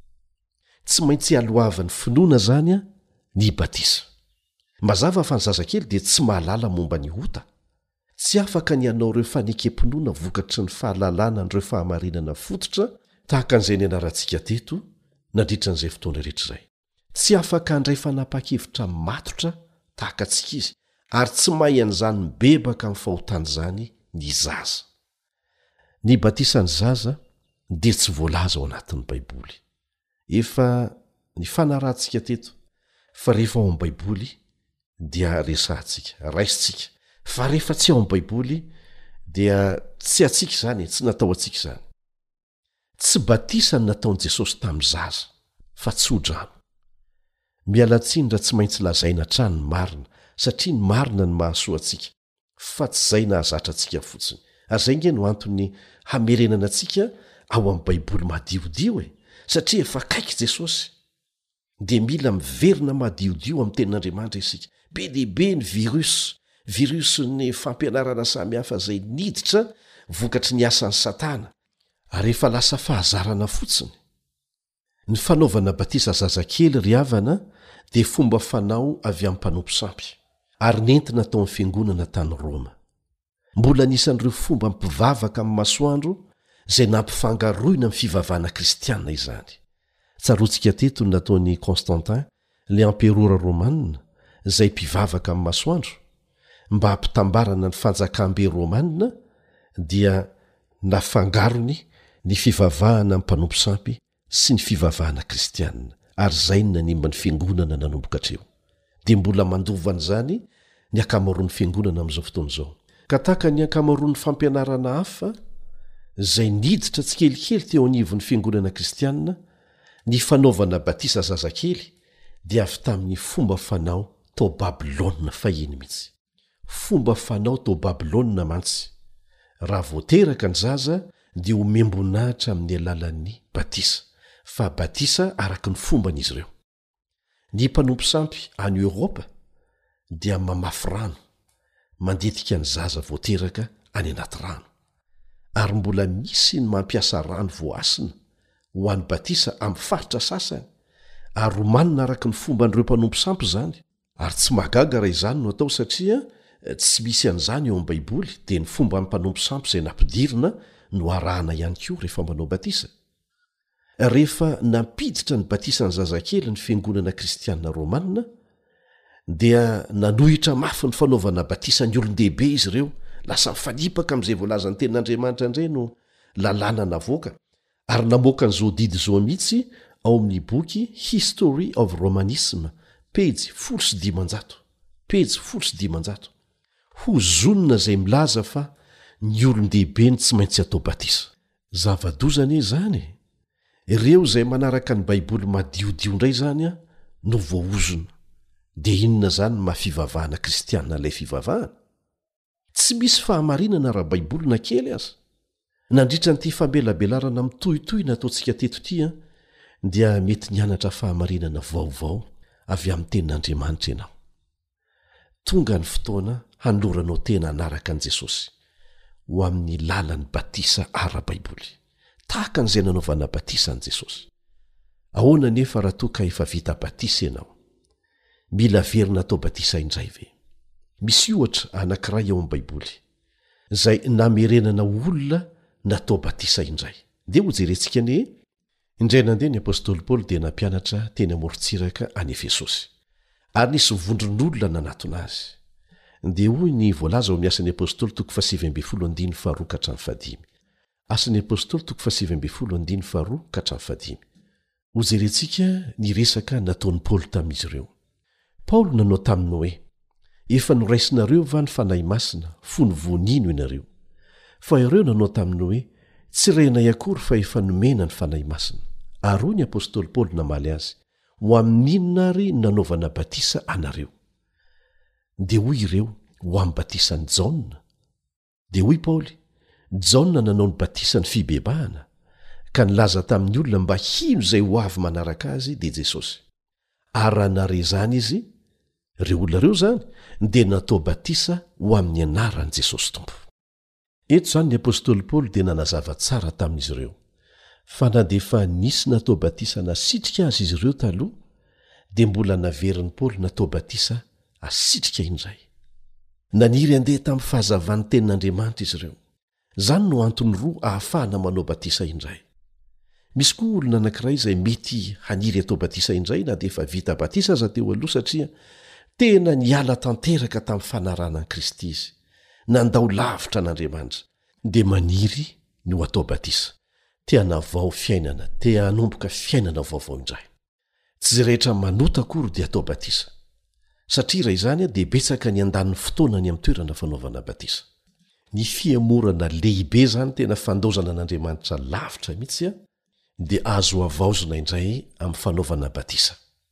Tsy maintsy alohavan'ny finoana zany a ny batisa. Mazava fa ny zazakely dia tsy mahalala momba ny hota. Tsy afaka ny anao ireo fanekempinoana vokatry ny fahalalana n'ireo fahamarinana fototra tahaka an'izay ny anarantsika teto nandritra n'izay fotoana rehetra izay. Tsy afaka handray fanapa-kevitra matotra tahaka antsika izy ary tsy mahay an'izany mibebaka amin'ny fahotany zany ny zaza. Ny batisany zaza dia tsy voalaza ao anatin'ny baiboly. Efa ny fanarantsika teto fa rehefa ao amin'ny baiboly dia resantsika, raisintsika. Fa rehefa tsy ao amin'ny baiboly dia tsy atsika izany, tsy natao atsika izany. Tsy batisa ny nataon'i Jesosy tamin'ny zaza fa tsy hodrano. Mialatsiny raha tsy maintsy lazaina trano ny marina satria ny marina ny mahasoa antsika fa tsy izay nahazatra antsika fotsiny. Ary izay nge no antony hamerenana antsika ao amin'ny baiboly madiodio e satria efa kaiky Jesosy dia mila miverina madiodio amin'ny tenin'Andriamanitra isika. Be dehibe ny virus virus ny fampianarana samihafa zay niditra vokatry ny asan'ny Satana ary efa lasa fahazarana fotsiny. Ny fanaovana batisa zazakely ry havana dia fomba fanao avy amin'ny mpanompo sampy ary nentina tao amin'ny fiangonana tany Roma. Mbola nisan'ireo fomba mpivavaka amin'ny masoandro zay nampifangaroina amin'ny fivavahana kristianina izany. Tsarotsika teto ny nataon'i Constantin le emperora romanina zay mpivavaka amin'ny masoandro mba hampitambarana ny fanjakam-be romanina dia nafangarony ny fivavahana amin'ny mpanompo sampy sy ny fivavahana kristianina ary zay ny nanimba ny fiangonana nanomboka hatreo. Dia mbola mandovan'izany ny akamaroan'ny fiangonana amin'izao fotoana izao. Ka tahaka ny akamaroan'ny fampianarana hafa zay niditra tsy kelikely teo anivon'ny fiangonana kristianina, ny fanaovana batisa zazakely dia avy tamin'ny fomba fanao tao Babilôna fahiny mihitsy. Fomba fanao tao Babilôna mantsy. Raha voateraka ny zaza dia homembonahitra amin'ny alalan'ny batisa, fa batisa araka ny fomban'izy ireo. Ny mpanompo sampy any Eoropa dia mamafy rano, mandetika ny zaza voateraka any anaty rano. Ary mbola misy ny mampiasa rano voasina ho an'ny batisa amin'ny faritra sasany, ary romanina araka ny fomban'ireo mpanompo sampy zany. Ary tsy mahagaga raha izany no atao satria tsy misy an'izany eo amin'ny baiboly dia ny fomba amin'ny mpanompo sampy izay nampidirina no arahana ihany koa rehefa manao batisa. Rehefa nampiditra ny batisa ny zazakely ny fiangonana kristianina romanina dia nanohitra mafy ny fanaovana batisa ny olon-dehibe izy ireo, lasa mifanipaka amin'izay voalazan'ny tenin'Andriamanitra indray no lalàna navoaka. Ary namoaka an'izao didy izao mihitsy ao amin'ny boky History of Romanism pejy folo sy dimanjato pejy folo sy dimanjato ho zonona zay milaza fa ny olon-dehibe ny tsy maintsy atao batisa. Zavadozany zany ireo zay manaraka ny baiboly madiodio indray zany a no voaozona dia inona zany mahafivavahana kristianina ilay fivavahana? Tsy misy fahamarinana raha baiboly na kely aza. Nandritra n'ity fambelabelarana mitohitoy nataontsika teto ity a dia mety nianatra fahamarinana vaovao avy amin'ny tenin'Andriamanitra ianao. Tonga ny fotoana hanoloranao tena anaraka an' Jesosy ho amin'ny lalan'ny batisa ara-baiboly tahaka an'izay nanaovana batisa an' Jesosy. Ahoana nefa raha toa ka efa vita batisa ianao? Mila verina atao batisa indray ve? Misy ohatra anankiray ao amin'ny baiboly izay namerenana olona natao batisa indray. Dia ho jerentsika ne indray nandeha ny apôstôly Paoly dia nampianatra teny amorontsiraka any Efesosy. Ary nisy vondron'olona nanatona azy. Dia hoy ny voalaza ao amin'ny asan'ny apôstôly toko fahasivy amby folo andiny faharoa ka hatramin'ny fahadimy. Asan'ny apôstôly toko fahasivy amby folo andiny faharoa ka hatramin'ny fahadimy. Ho jerentsika ny resaka nataon'ny Paoly tamin'izy ireo. Paoly nanao taminy hoe, efa noraisinareo va ny fanahy masina fony vonino ianareo? Fa ireo nanao taminy hoe, tsy renay akory fa efa nomena ny fanahy masina. Ary hoy ny apôstôly Paoly namaly azy, ho amin'inona ary nanaovana batisa anareo? Dia hoy ireo, ho amin'ny batisan'ny Jaona. Dia hoy Paoly, Jaona nanao ny batisa ny fibebahana, ka nilaza tamin'ny olona mba hino izay ho avy manaraka azy dia Jesosy. Ary raha nare zany izy, ireo olona ireo zany dia natao batisa ho amin'ny anaran'i Jesosy Tompo. Eto zany ny apôstôly Paoly dia nanazava tsara tamin'izy ireo fa na dia efa nisy natao batisa nasitrika azy izy ireo taloha dia mbola naverin'ny Paoly natao batisa asitrika indray. Naniry andeha tamin'ny fahazavan'ny tenin'Andriamanitra izy ireo. Zany no antony roa ahafahana manao batisa indray. Misy koa olona anankiray izay mety haniry atao batisa indray na dia efa vita batisa aza teo aloha satria tena niala tanteraka tamin'ny fanarana an'i Kristy izy, nandao lavitra an'Andriamanitra, dia maniry ny ho atao batisa. Tea navao fiainana, tea hanomboka fiainana vaovao indray. Tsy izay rehetra manota akory dia atao batisa. Satria raha izany dia betsaka ny andan'ny fotoana ny amin'ny toerana fanaovana batisa. Ny fiamorana lehibe zany tena fandozana an'Andriamanitra lavitra mihitsy a, dia azo avaozina indray amin'ny fanaovana batisa.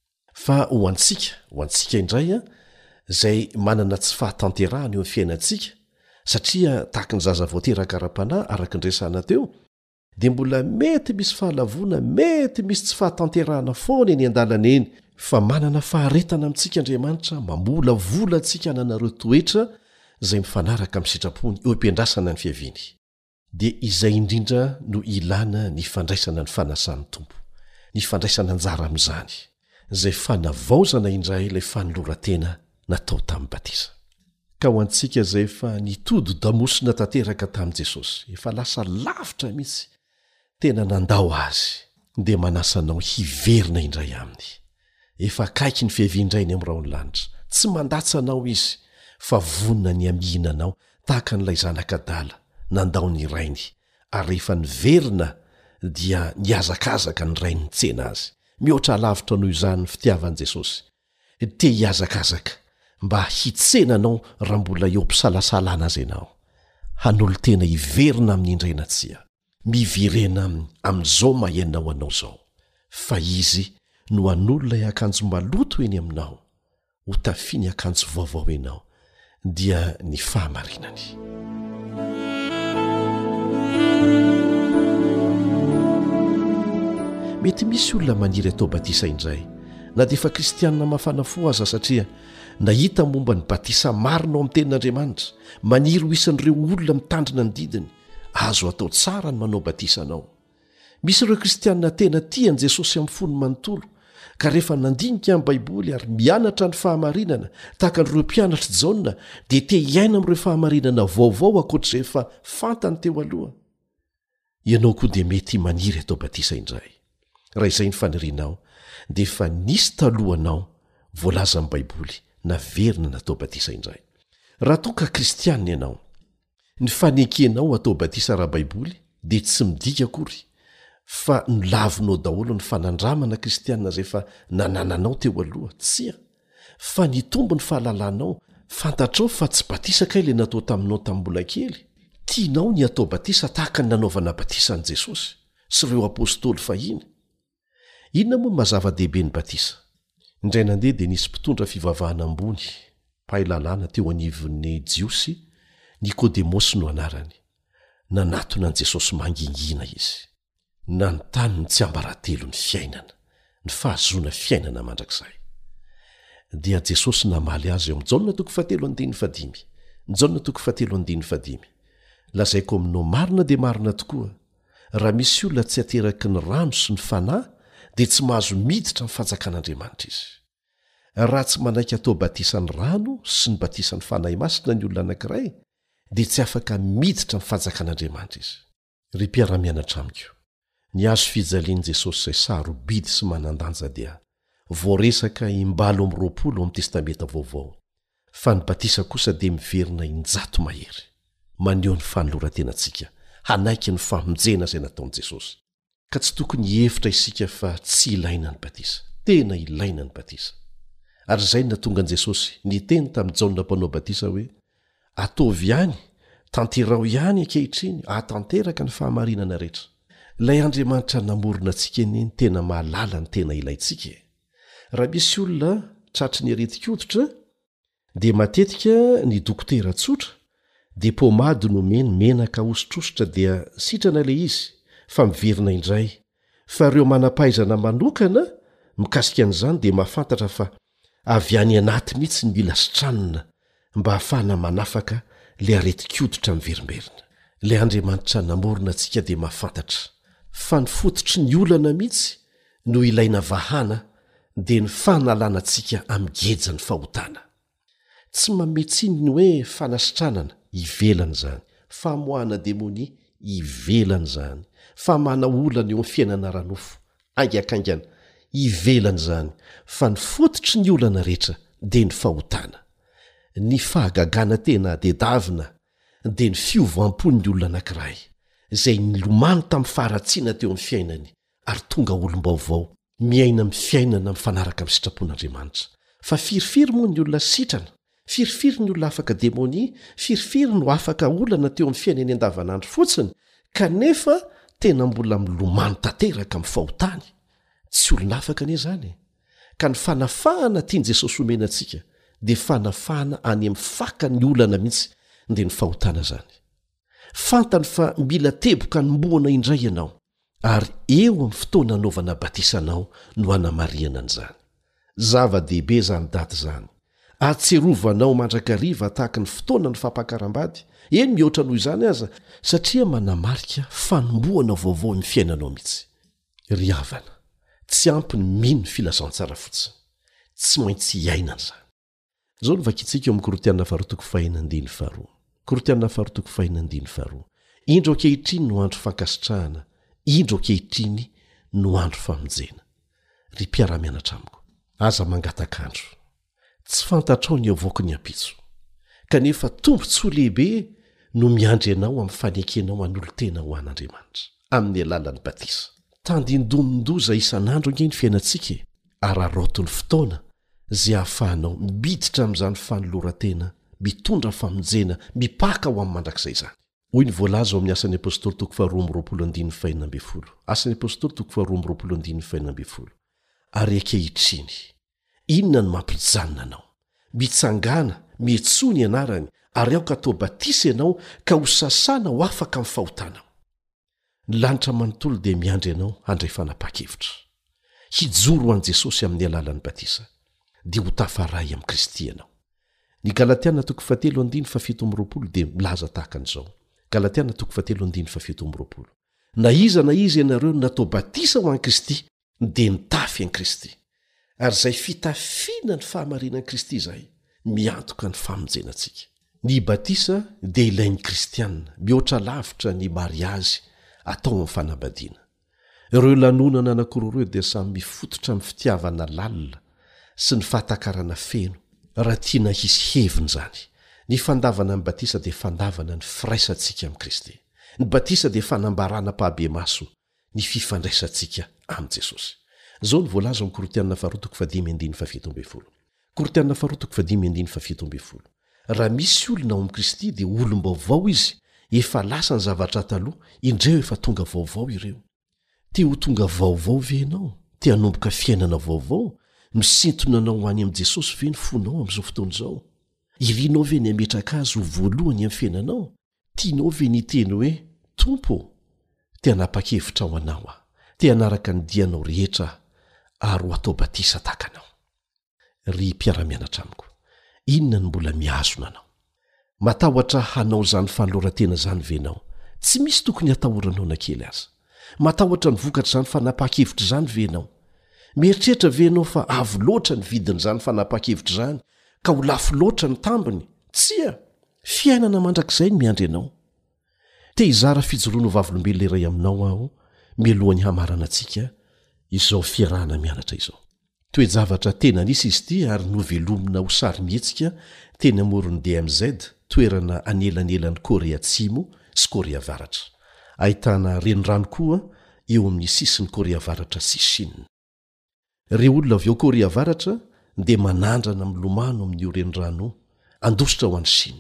Fa ho antsika, ho antsika indray a, izay manana tsy fahatanterahana eo amin'ny fiainantsika, satria tahaka ny zaza voateraka ara-panahy araka ndresana teo, dia mbola mety misy fahalavona, mety misy tsy fahatanterahana foana eny an-dalana eny, fa manana faharetana amintsika Andriamanitra mamola vola antsika nanareo toetra izay mifanaraka amin'ny sitrapony eo ampiandrasana ny fiaviany. Dia izay indrindra no ilana ny fandraisana ny fanasan'ny tompo, ny fandraisana anjara amin'izany, izay fanavaozana indray ilay fanolora-tena natao tamin'ny batisa. Ka ho antsika izay efa nitody damosina tanteraka tamin'i Jesosy, efa lasa lavitra mihitsy, tena nandao azy, dia manasanao hiverina indray aminy. Efa akaiky ny fiaviandrainy amin'ny raony lanitra, tsy mandatsa anao izy, fa vonina ny amihinanao tahaka n'ilay zanak'adala nandao ny rainy, ary rehefa niverina dia niazakazaka ny rainy nitsena azy. Mihoatra lavitra noho izany ny fitiavan'i Jesosy, te hiazakazaka mba hitsenanao raha mbola eo mpisalasalana azy ianao. Hanolo tena hiverina amin'ny indraina tsia, mivirena amin'izao mahainao anao zao, fa izy no han'olona akanjo maloto eny aminao, ho tafiny akanjo vaovao ianao, dia ny fahamarinany. Mety misy olona maniry atao batisa indray, na dia efa kristianina mafana fo aza satria nahita momba ny batisa marina ao amin'ny tenin'Andriamanitra, maniry ho isan'ireo olona mitandrina ny didiny, azo atao tsara ny manao batisa anao. Misy ireo kristianina tena tian'i Jesosy amin'ny fony manontolo, ka rehefa nandinika amin'ny baiboly ary mianatra ny fahamarinana tahaka n'ireo mpianatra Jaona, dia te hiaina amin'ireo fahamarinana vaovao ankoatr'izay efa fantany teo aloha. Ianao koa dia mety maniry atao batisa indray. Raha izay ny fanirianao, dia efa nisy talohanao voalaza amin'ny baiboly naverina natao batisa indray. Raha toa ka kristianina ianao, ny fanekenao atao batisa ara-baiboly dia tsy midika akory, fa nolavinao daholo ny fanandramana kristianina izay efa nanananao teo aloha, tsia, fa nitombo ny fahalalanao, fantatrao fa tsy batisa kay ilay natao taminao tamin'ny mbola kely. Tianao ny atao batisa tahaka ny nanaovana batisa an'i Jesosy sy ireo apôstôly fahiny. Inona moa mazava-dehibe ny batisa? indray nandeha dia nisy mpitondra fivavahana ambony mpahay lalàna teo anivon'ny jiosy nikodemosy no anarany nanatona an' jesosy mangingina izy nanontany ny tsy ambaratelo ny fiainana ny fahazoana fiainana mandrakizay dia jesosy namaly azy eo mijaona toko fatelo andiny fadimy mijaona toko fatelo andiny fadimy lazaiko aminao marina dia marina tokoa raha misy olona tsy ateraky ny rano sy ny fanahy dia tsy mahazo miditra ny fanjakan'andriamanitra izy raha tsy manaiky atao batisany rano sy ny batisany fanahy masina ny olona anankiray dia tsy afaka miditra ny fanjakan'andriamanitra izy ry mpiara-mianatra amiko ny azo fijalian' jesosy izay sarobidy sy manandanja dia voaresaka imbalo amin'ny roapolo amin'ny testamenta vaovao fa ny batisa kosa dia miverina injato mahery maneho ny fanolorantenantsika hanaiky ny famonjena izay nataon'i jesosy ka tsy tokony hevitra isika fa tsy ilaina ny batisa tena ilaina ny batisa ary izay na tonga an' jesosy niteny tamin'ny jaona mpanao batisa hoe ataovy ihany tanterao ihany ankehitriny ahatanteraka ny fahamarinana rehetra ilay Andriamanitra namorona antsika eny tena mahalala ny tena ilaintsika raha misy olona tratry ny aretin-koditra dia matetika ny dokotera tsotra dia pomady nomeny menaka osotrosotra dia sitrana ilay izy fa miverina indray fa ireo manam-pahaizana manokana mikasika an'izany dia mahafantatra fa avy any anaty mihitsy ny mila sitranina mba hahafahana manafaka ilay aretin-koditra miverimberina ilay Andriamanitra namorona antsika dia mahafantatra fa ny fototry ny olana mihitsy no ilaina vahana dia ny fanalanantsika amigejy ny fahotana tsy mametsiny ny hoe fanasitranana ivelana izany famoahana demonia ivelana izany famana olana eo amin'ny fiainana ranofo aingakaingana ivelana izany fa ny fototry ny olana rehetra dia ny fahotana ny fahagagana tena dedavina dia ny fiovam-pon'ny olona anankiray izay nilomano tamin'ny faharatsiana teo amin'ny fiainany ary tonga olom-baovao miaina amin'ny fiainana mifanaraka amin'ny sitrapon'Andriamanitra fa firifiry moa ny olona sitrana firifiry ny olona afaka demonia firifiry no afaka olana teo amin'ny fiainany andavanandro fotsiny kanefa tena mbola milomano tanteraka amin'ny fahotany tsy olona afaka anie izany ka ny fanafahana tiany Jesosy omena antsika dia fanafahana any amin'ny faka ny olana mihitsy dia ny fahotana izany fantany fa mila teboka nomboana indray ianao ary eo amin'ny fotoana anaovana batisanao no hanamariana an'izany zava-dehibe izany daty izany atserovanao mandrakariva tahaka ny fotoana ny fampakaram-bady eny mihoatra noho izany aza satria manamarika fanomboana vaovao ny fiainanao mihitsy ry havana tsy ampy ny mino ny filazantsara fotsiny tsy maintsy hiainana izany zao novakitsika eo amin'ny Korotiana faharoa fahaenina faharoa Korotiana faharoa fahaenina faharoa indro ankehitriny no andro fankasitrahana indro ankehitriny no andro famonjena ry mpiara-mianatra amiko aza mangatakandro tsy fantatrao ny avoaka ny ampitso kanefa tombontsoa lehibe no miandry ianao amin'ny fanekenao an'olo-tena ho an'Andriamanitra amin'ny alalan'ny batisa tandindomindoza isan'andro ange ny fiainantsika ary arotony fotoana izay hahafahanao miditra amin'izany fanolorantena mitondra famonjena mipaka ho amin'ny mandrakizay izany hoy ny voalaza ao amin'ny asan'ny apôstôly toko faharoa amby roapolo andiny fahaenina amby folo asan'ny apôstôly toko faharoa amby roapolo andiny fahaenina amby folo ary ankehitriny inona ny mampijanona anao mitsangana mihetsoa ny anarany ary aoka atao batisa ianao ka ho sasana ho afaka amin'ny fahotanao ny lanitra manontolo dia miandry ianao handray fanapa-kevitra hijoro an'i Jesosy amin'ny alalan'ny batisa dia ho tafaray amin'i Kristy ianao ny Galatiana toko fahatelo andiny fafito amby roapolo dia milaza tahaka an'izao Galatiana toko fahatelo andiny fafito amby roapolo na iza na iza ianareo natao batisa ho an'i Kristy dia nitafy an'i Kristy ary izay fitafiana ny fahamarinan'i Kristy izay miantoka ny famonjenantsika ny batisa dia ilain'ny kristianina mihoatra lavitra ny mariazy atao amin'ny fanambadiana ireo lanonana anankiroa ireo dia samy mifototra amin'ny fitiavana lalina sy ny fahatakarana feno raha tiana hisy heviny izany ny fandavana amin'ny batisa dia fandavana ny firaisantsika amin'i Kristy ny batisa dia fanambarana pahabe maso ny fifandraisantsika amin'i Jesosy zao ny voalaza amin'ny Korotiana faharoa toko fadimy andiny fafito amby folo Korotiana faharoa toko fadimy andiny fafito amby folo raha misy olona ao amin'i Kristy dia olom-baovao izy efa lasa ny zavatra taloha indreo efa tonga vaovao ireo te ho tonga vaovao ve ianao te hanomboka fiainana vaovao misintona anao ho any amin'i jesosy ve ny fonao amin'izao fotoana izao? Irianao ve ny ametraka azy ho voalohany amin'ny fiainanao? Tianao ve ny teny hoe tompo? Te hanapa-kevitra ao anao aho, te hanaraka ny dianao rehetra ary ho atao batisa tahaka anao. Ry mpiara-mianatra amiko, inona no mbola miazona anao? Matahotra hanao izany fanoloran-tena izany ve ianao? Tsy misy tokony hatahoranao na kely aza. Matahotra ny vokatra izany fanapa-kevitra izany ve ianao? Mieritreritra ve ianao fa avo loatra ny vidin'izany fanapa-kevitra izany ka ho lafo loatra ny tambiny? Tsia, fiainana mandrakizay ny miandry ianao. Te hizara fijoroana ho vavolombelona iray aminao aho mialohan'ny hamarana antsika izao fiarahana mianatra izao. Toe-javatra tena nisy izy ity ary novelomina ho sary mihetsika teny amoron'ny D M Z, toerana anelanelan'ny Korea Atsimo sy Korea Avaratra. Ahitana renirano koa eo amin'ny sisin'ny Korea Avaratra sy Chine. Ireo olona avy ao Korea Avaratra dia manandrana milomano amin'io renirano andositra ho an'ny Chine.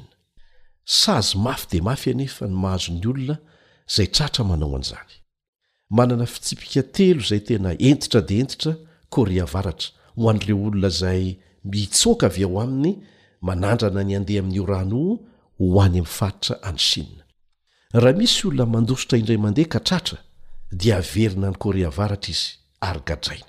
Sazy mafy dia mafy anefa ny mahazo ny olona izay tratra manao an'izany. Manana fitsipika telo izay tena entitra dia entitra Korea Avaratra ho an'ireo olona izay mitsoaka avy ao aminy manandrana ny andeha amin'io rano ho any amin'ny faritra any Chine. Raha misy olona mandositra indray mandeha ka tratra dia averina ny Korea Avaratra izy ary gadraina.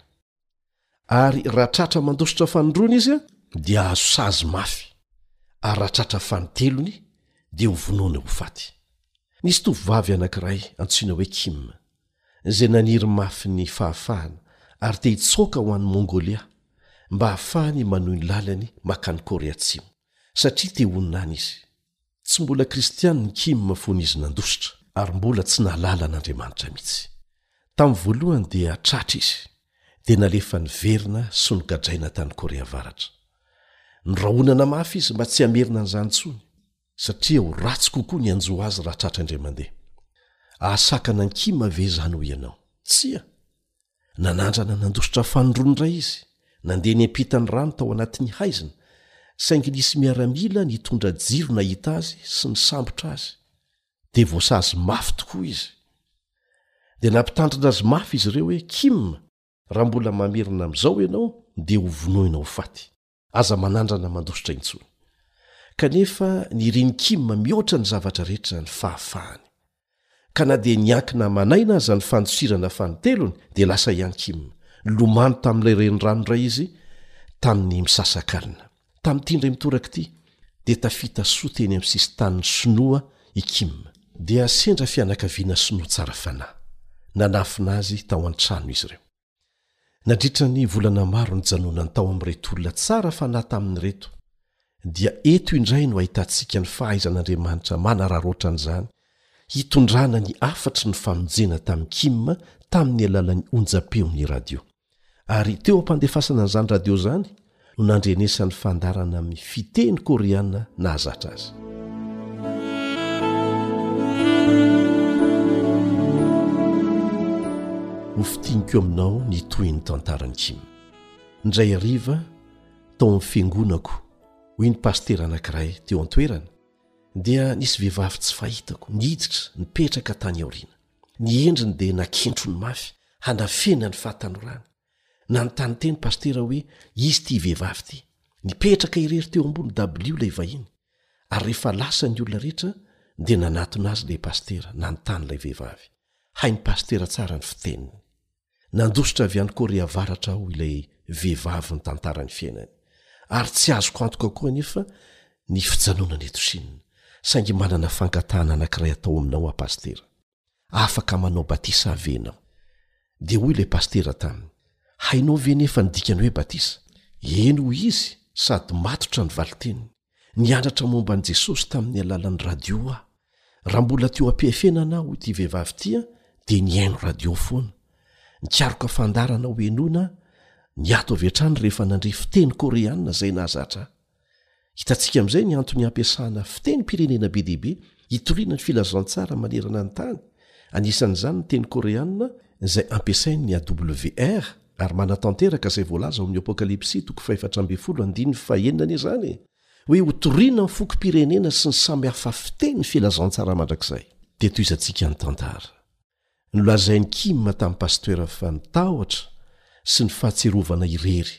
Ary raha tratra mandositra fanondroana izy dia azo sazy mafy, ary raha tratra fanotelony dia ho vonoana ho faty. Nisy tovovavy anankiray antsoina hoe Kim, izay naniry mafy ny fahafahana ary te hitsoaka ho an'ny Mongolia mba hahafahany manohy ny lalany makany Korea Atsimo satria te honina izy. Tsy mbola kristiana ny Kim fony izy nandositra ary mbola tsy nahalala an'Andriamanitra mihitsy. Tamin'ny voalohany dia tratra izy dia nalefa ny verina sy nogadraina tany Korea Avaratra. Nyrahonana mafy izy mba tsy hamerina an'izany intsony satria ho ratsy kokoa ny anjo azy raha tratra indray mandeha. Ahasakana ny Kim ve izany ho ianao? Tsia, nanandrana nandositra fanondroany ray izy, nandeha ny ampitany rano tao anatin'ny haizina, saingy nisy miaramila nitondra jiro nahita azy sy ny sambotra azy, dia voasazy mafy tokoa izy. Dia nampitandrina azy mafy izy ireo hoe Kim, raha mbola mamerina amin'izao ianao dia ho vonoina ho faty. Aza manandrana mandositra intsony. Kanefa niriny Kim mihoatra ny zavatra rehetra ny fahafahany. Ka na dia niankina manaina aza ny fandosirana fanotelony dia lasa ihany Kim. Lomano tamin'ilay renirano ray izy tamin'ny misasakalina. Tamin'ity indray mitoraka ity dia tafita soa teny amin'ny sisin-tanin'ny Sinoa i Kim. Dia sendra fianakaviana Sinoa tsara fanahy. Nanafina azy tao an-trano izy ireo. Nadritra ny volana maro nijanonany tao amin'ireto olona tsara fanahy tamin'ny reto. Dia eto indray no ahitantsika ny fahaizan'Andriamanitra manararoatra an'izany hitondrana ny afatry ny famonjena tamin'ny Kim tamin'ny alalan'ny onjam-peon'ny radio. Ary teo am-pandefasana an'izany radio izany no nandrenesany fandarana amin'ny fiteny koreana nahazatra azy. Hofitianiko aminao ny tohin'ny tantarany Kim. Indray hariva tao amin'ny fiangonako hoy ny pastera anankiray teo an-toerana dia nisy vehivavy tsy fahitako niditra nipetraka tany aoriana. Ny endriny dia nakentro ny mafy hanafena ny fahatanorana. Nanontany teny pastera hoe izy ity vehivavy ity nipetraka irery teo ambony W ilay vahiny. Ary rehefa lasa ny olona rehetra dia nanatona azy ilay pastera nanontany ilay vehivavy. Hainy pastera tsara ny fiteniny. Nandositra avy any Korea Avaratra aho ilay vehivavy ny tantarany fiainany. Ary tsy azoko antoka koa nefa ny fijanonana eto Chine. Saingy manana fangatahana anankiray atao aminao a pastera. Afaka manao batisa avenao. Dia hoy ilay pastera taminy, hainao ve nefa ny dikany hoe batisa? Eny hoy izy sady matotra ny valiteniny. Niandratra momba an'i Jesosy tamin'ny alalan'ny radio aho. Raha mbola teo am-pihafenana aho ity vehivavy ity dia niaino radio foana. Nikaroka fandarana ho enona ny ato avy hatrany rehefa nandre fiteny koreana izay nahazatra. Hitantsika amin'izay ny antony ampiasana fiteny pirenena be dia be hitoriana ny filazantsara manerana ny tany. Anisan'izany ny teny koreana izay ampiasain'ny A W R ary manatanteraka izay voalaza ao amin'ny Apokalipsy toko fahaefatra ambin'ny folo andininy fahaenina izany hoe hotoriana ny foko pirenena sy ny samy hafa fiteny filazantsara mandrakizay. Dia toizantsika ny tantara. Nolazain'ny Kim tamin'ny pastera fa nitahotra sy ny fahatserovana irery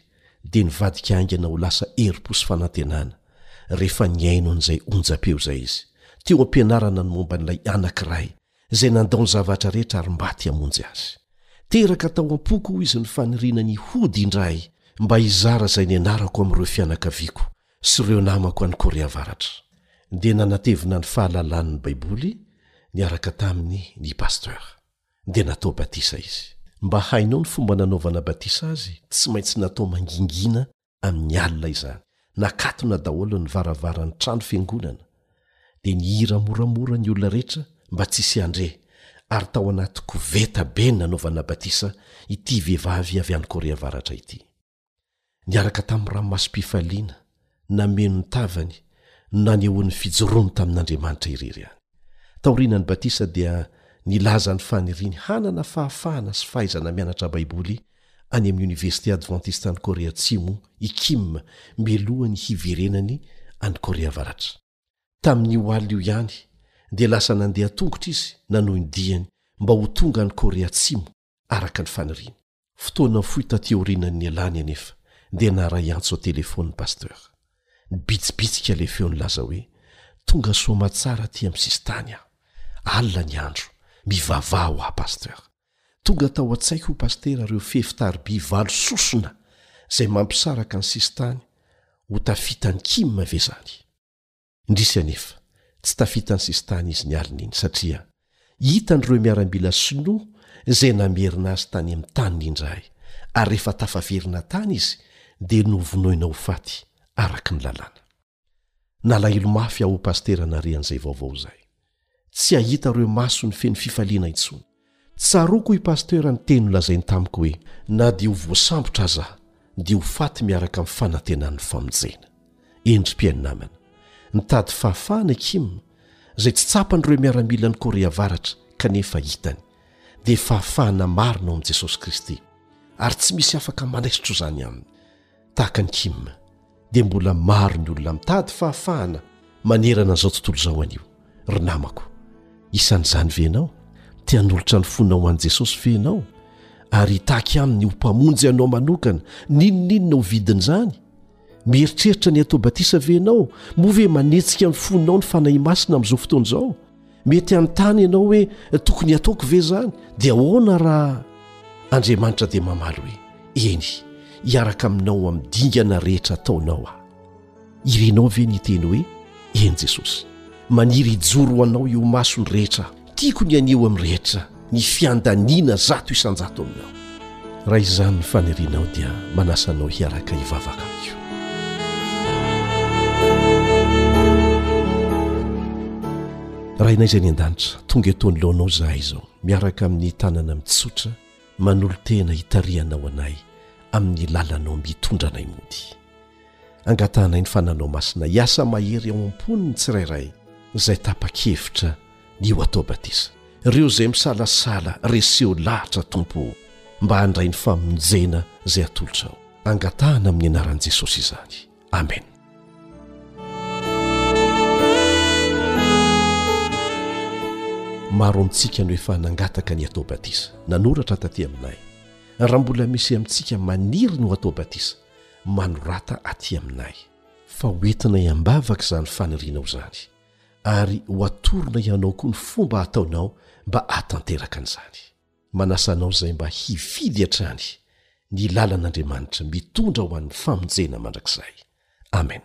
dia nivadika aingana ho lasa eri-posy fanantenana rehefa niaino an'izay onjam-peo izay izy teo ampianarana ny momba n'ilay anankiray izay nandao ny zavatra rehetra ary mba ty hamonjy azy. Teraka tao am-poko ho izy ny faniriana ny hody indray mba hizara izay ny anarako amin'ireo fianakaviako sy ireo namako any Korea Avaratra. Dia nanatevina ny fahalalan'ny Baiboly niaraka taminy ny pasteur. Dia natao batisa izy. Mba hainao ny fomba nanaovana batisa azy, tsy maintsy natao mangingina amin'ny alina izany. Nakatona daholo ny varavaran'ny trano fiangonana. Dia nihira moramora ny olona rehetra mba tsy hisy andre, ary tao anaty koveta be ny nanaovana batisa ity vehivavy avy any Korea Avaratra ity. Niaraka tamin'ny ranomasom-pifaliana, nameno ny tavany, nanehoan'ny fijoroany tamin'Andriamanitra irery any. Taorianany batisa dia nilaza ny faniriany hanana fahafahana sy fahaizana mianatra Baiboly any amin'ny Université Adventiste any Korea Atsimo i Kim mialohan'ny hiverenany any Korea Avaratra. Tamin'ny oaly io ihany dia lasa nandeha tongotra izy nanohy ny diany mba ho tonga any Korea Atsimo araka ny faniriany. Fotoana fohy taty aorianany alany anefa dia naray antso ao telefony pasteur. Bitsibitsika le feo nilaza hoe tonga soa tsara ty amin'ny sistany aho. Alina ny andro, mivavah ho ah pasteur. Tonga tao an-tsaiko ho pasteur ireo fefitariby valo sosona izay mampisaraka ny sistany ho tafitany Kim ve zany. Indrisy anefa tsy tafitany sistany izy ny alina iny satria hitan'ireo miaramila sinoa izay namerina azy tany amin'ny tany indray, ary rehefa tafaverina tany izy dia novonoina ho faty araka ny lalàna. Nalahelo mafy aho ho pasteur narehan'izay vaovao izay. Tsy ahita ireo maso ny feno fifaliana intsony. Tsaroko i pasteur ny teny lazainy tamiko hoe na dia ho voasambotra aza dia ho faty miaraka amin'ny fanantenan'ny famonjena. Endrim-piaino namana, nitady fahafahana Kim izay tsy tsapan'ireo miaramila ny Korea Avaratra kanefa hitany, dia fahafahana marina ao amin'i Jesosy Kristy, ary tsy misy afaka manaisitro izany aminy. Tahaka ny Kim dia mbola maro ny olona mitady fahafahana manerana an'izao tontolo izao anio. Ry namako, isan'izany ve ianao? Tia nolotra ny fonao an'i Jesosy ve ianao? Ary taky aminy ho mpamonjy anao manokana, ninoninona ho vidin'izany? Mieritreritra ny atao batisa ve ianao? Moa ve manetsika ny fonao ny fanahy masina amin'izao fotoana izao? Mety anontany ianao hoe tokony ataoko ve zany? Dia ahoana raha Andriamanitra dia mamaly hoe eny, hiaraka aminao amin'ny dingana rehetra ataonao aho. Irenao ve ny teny hoe eny Jesosy, maniry hijoro anao eo masony rehetra, tiako ny anio amin'ny rehetra, ny fiandaniana zato isan-jato aminao. Raha izany ny fanirianao dia manasanao hiaraka hivavaka amiko. Raha inay izay ny an-danitra, tonga eto anoloanao izahay izao, miaraka amin'ny tanana mitsotra, manolo tena hitarianao anay amin'ny lalanao mitondra anay mody. Angatanay ny fananao masina, hiasa mahery ao am-poniny tsirairay izay tapa-kevitra ny ho atao batisa. Ireo izay misalasala reseho lahatra tompo mba handray ny famonjena izay atolotra ao. Angatahana amin'ny anaran'i Jesosy izany. Amen. Maro amintsika no efa nangataka ny atao batisa, nanoratra taty aminay. Raha mbola misy amintsika maniry no atao batisa, manorata aty aminay. Fa hoentina iambavaka izany fanirianao izany, ary ho atorona ianao koa ny fomba ataonao mba hatanteraka an'izany. Manasanao izay mba hividy hatrany ny lalan'Andriamanitra mitondra ho an'ny famonjena mandrakizay. Amen.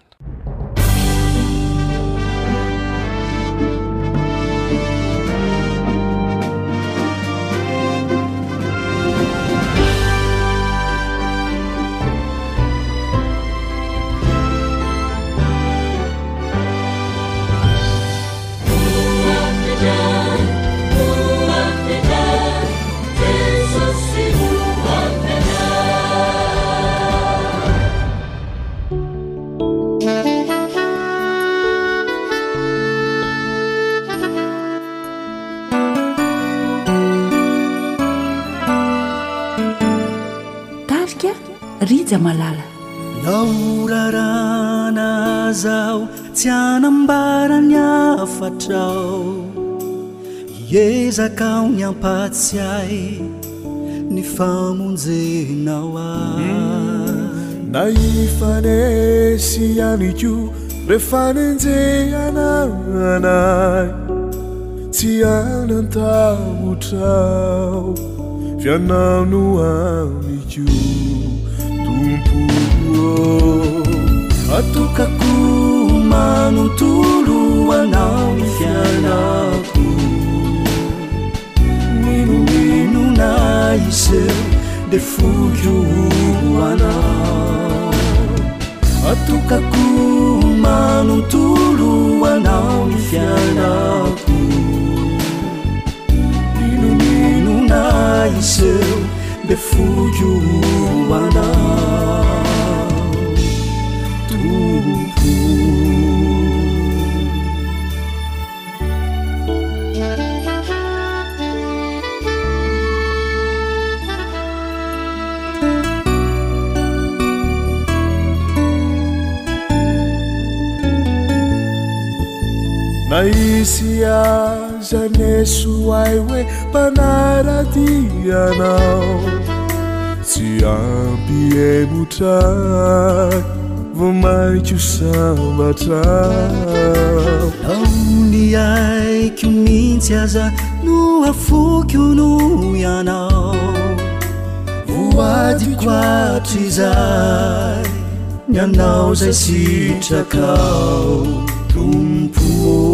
Rija malala naurarana zao tsy anambarany afatrao hiezaka ny ampatsiay ny famonjenao a naifanesi yaniko refanenjeananay tsy anantahotrao fianano amiko tompo atokako manontolo anao ny fianako minominona iseo de foko anao atokako manontolo anao ny fianako minominona iseo de foko anao naisy aza nesoay hoe mpanaradianao tsy ampy emotray vo maiko sambatrao laony aiko mintsy aza no afoko no ianao voadiko atrizay ny anao zay sitrakao tompo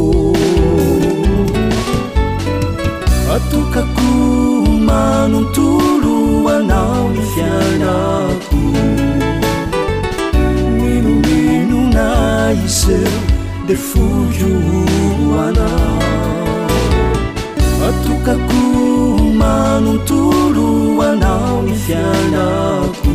atokako manontolo anao ny fianako minominona iseo de foko anao atokako manontolo anao ny fianako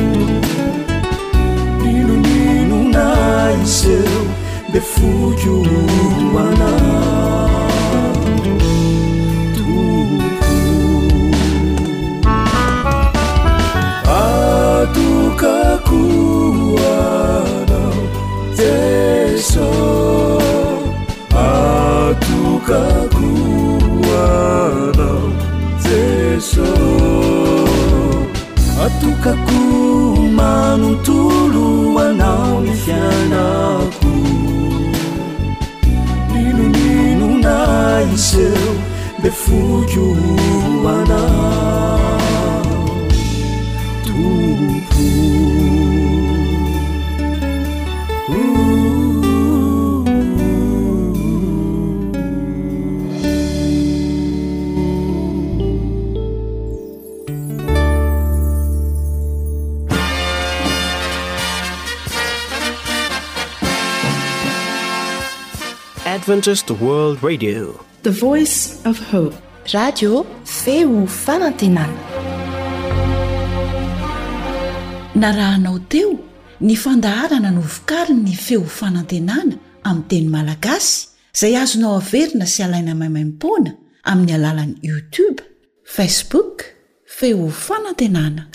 minominona iseo de foko anao atukako anao Jesu atukako anao Jesu atukako manontolo anao ny fianako minominona iseo de foko anao Adventist World Radio, The Voice of Hope. Radio feo fanantenana. narahanao teo ny fandaharana no vokariny ny feo fanantenana amin'ny teny malagasy izay azonao averina sy alaina maimaimpoana amin'ny alalan'ny YouTube, Facebook, feo fanantenana.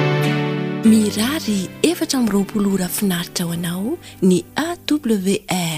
Mirary efatra amby roapolo ora finaritra ho anao ny A W R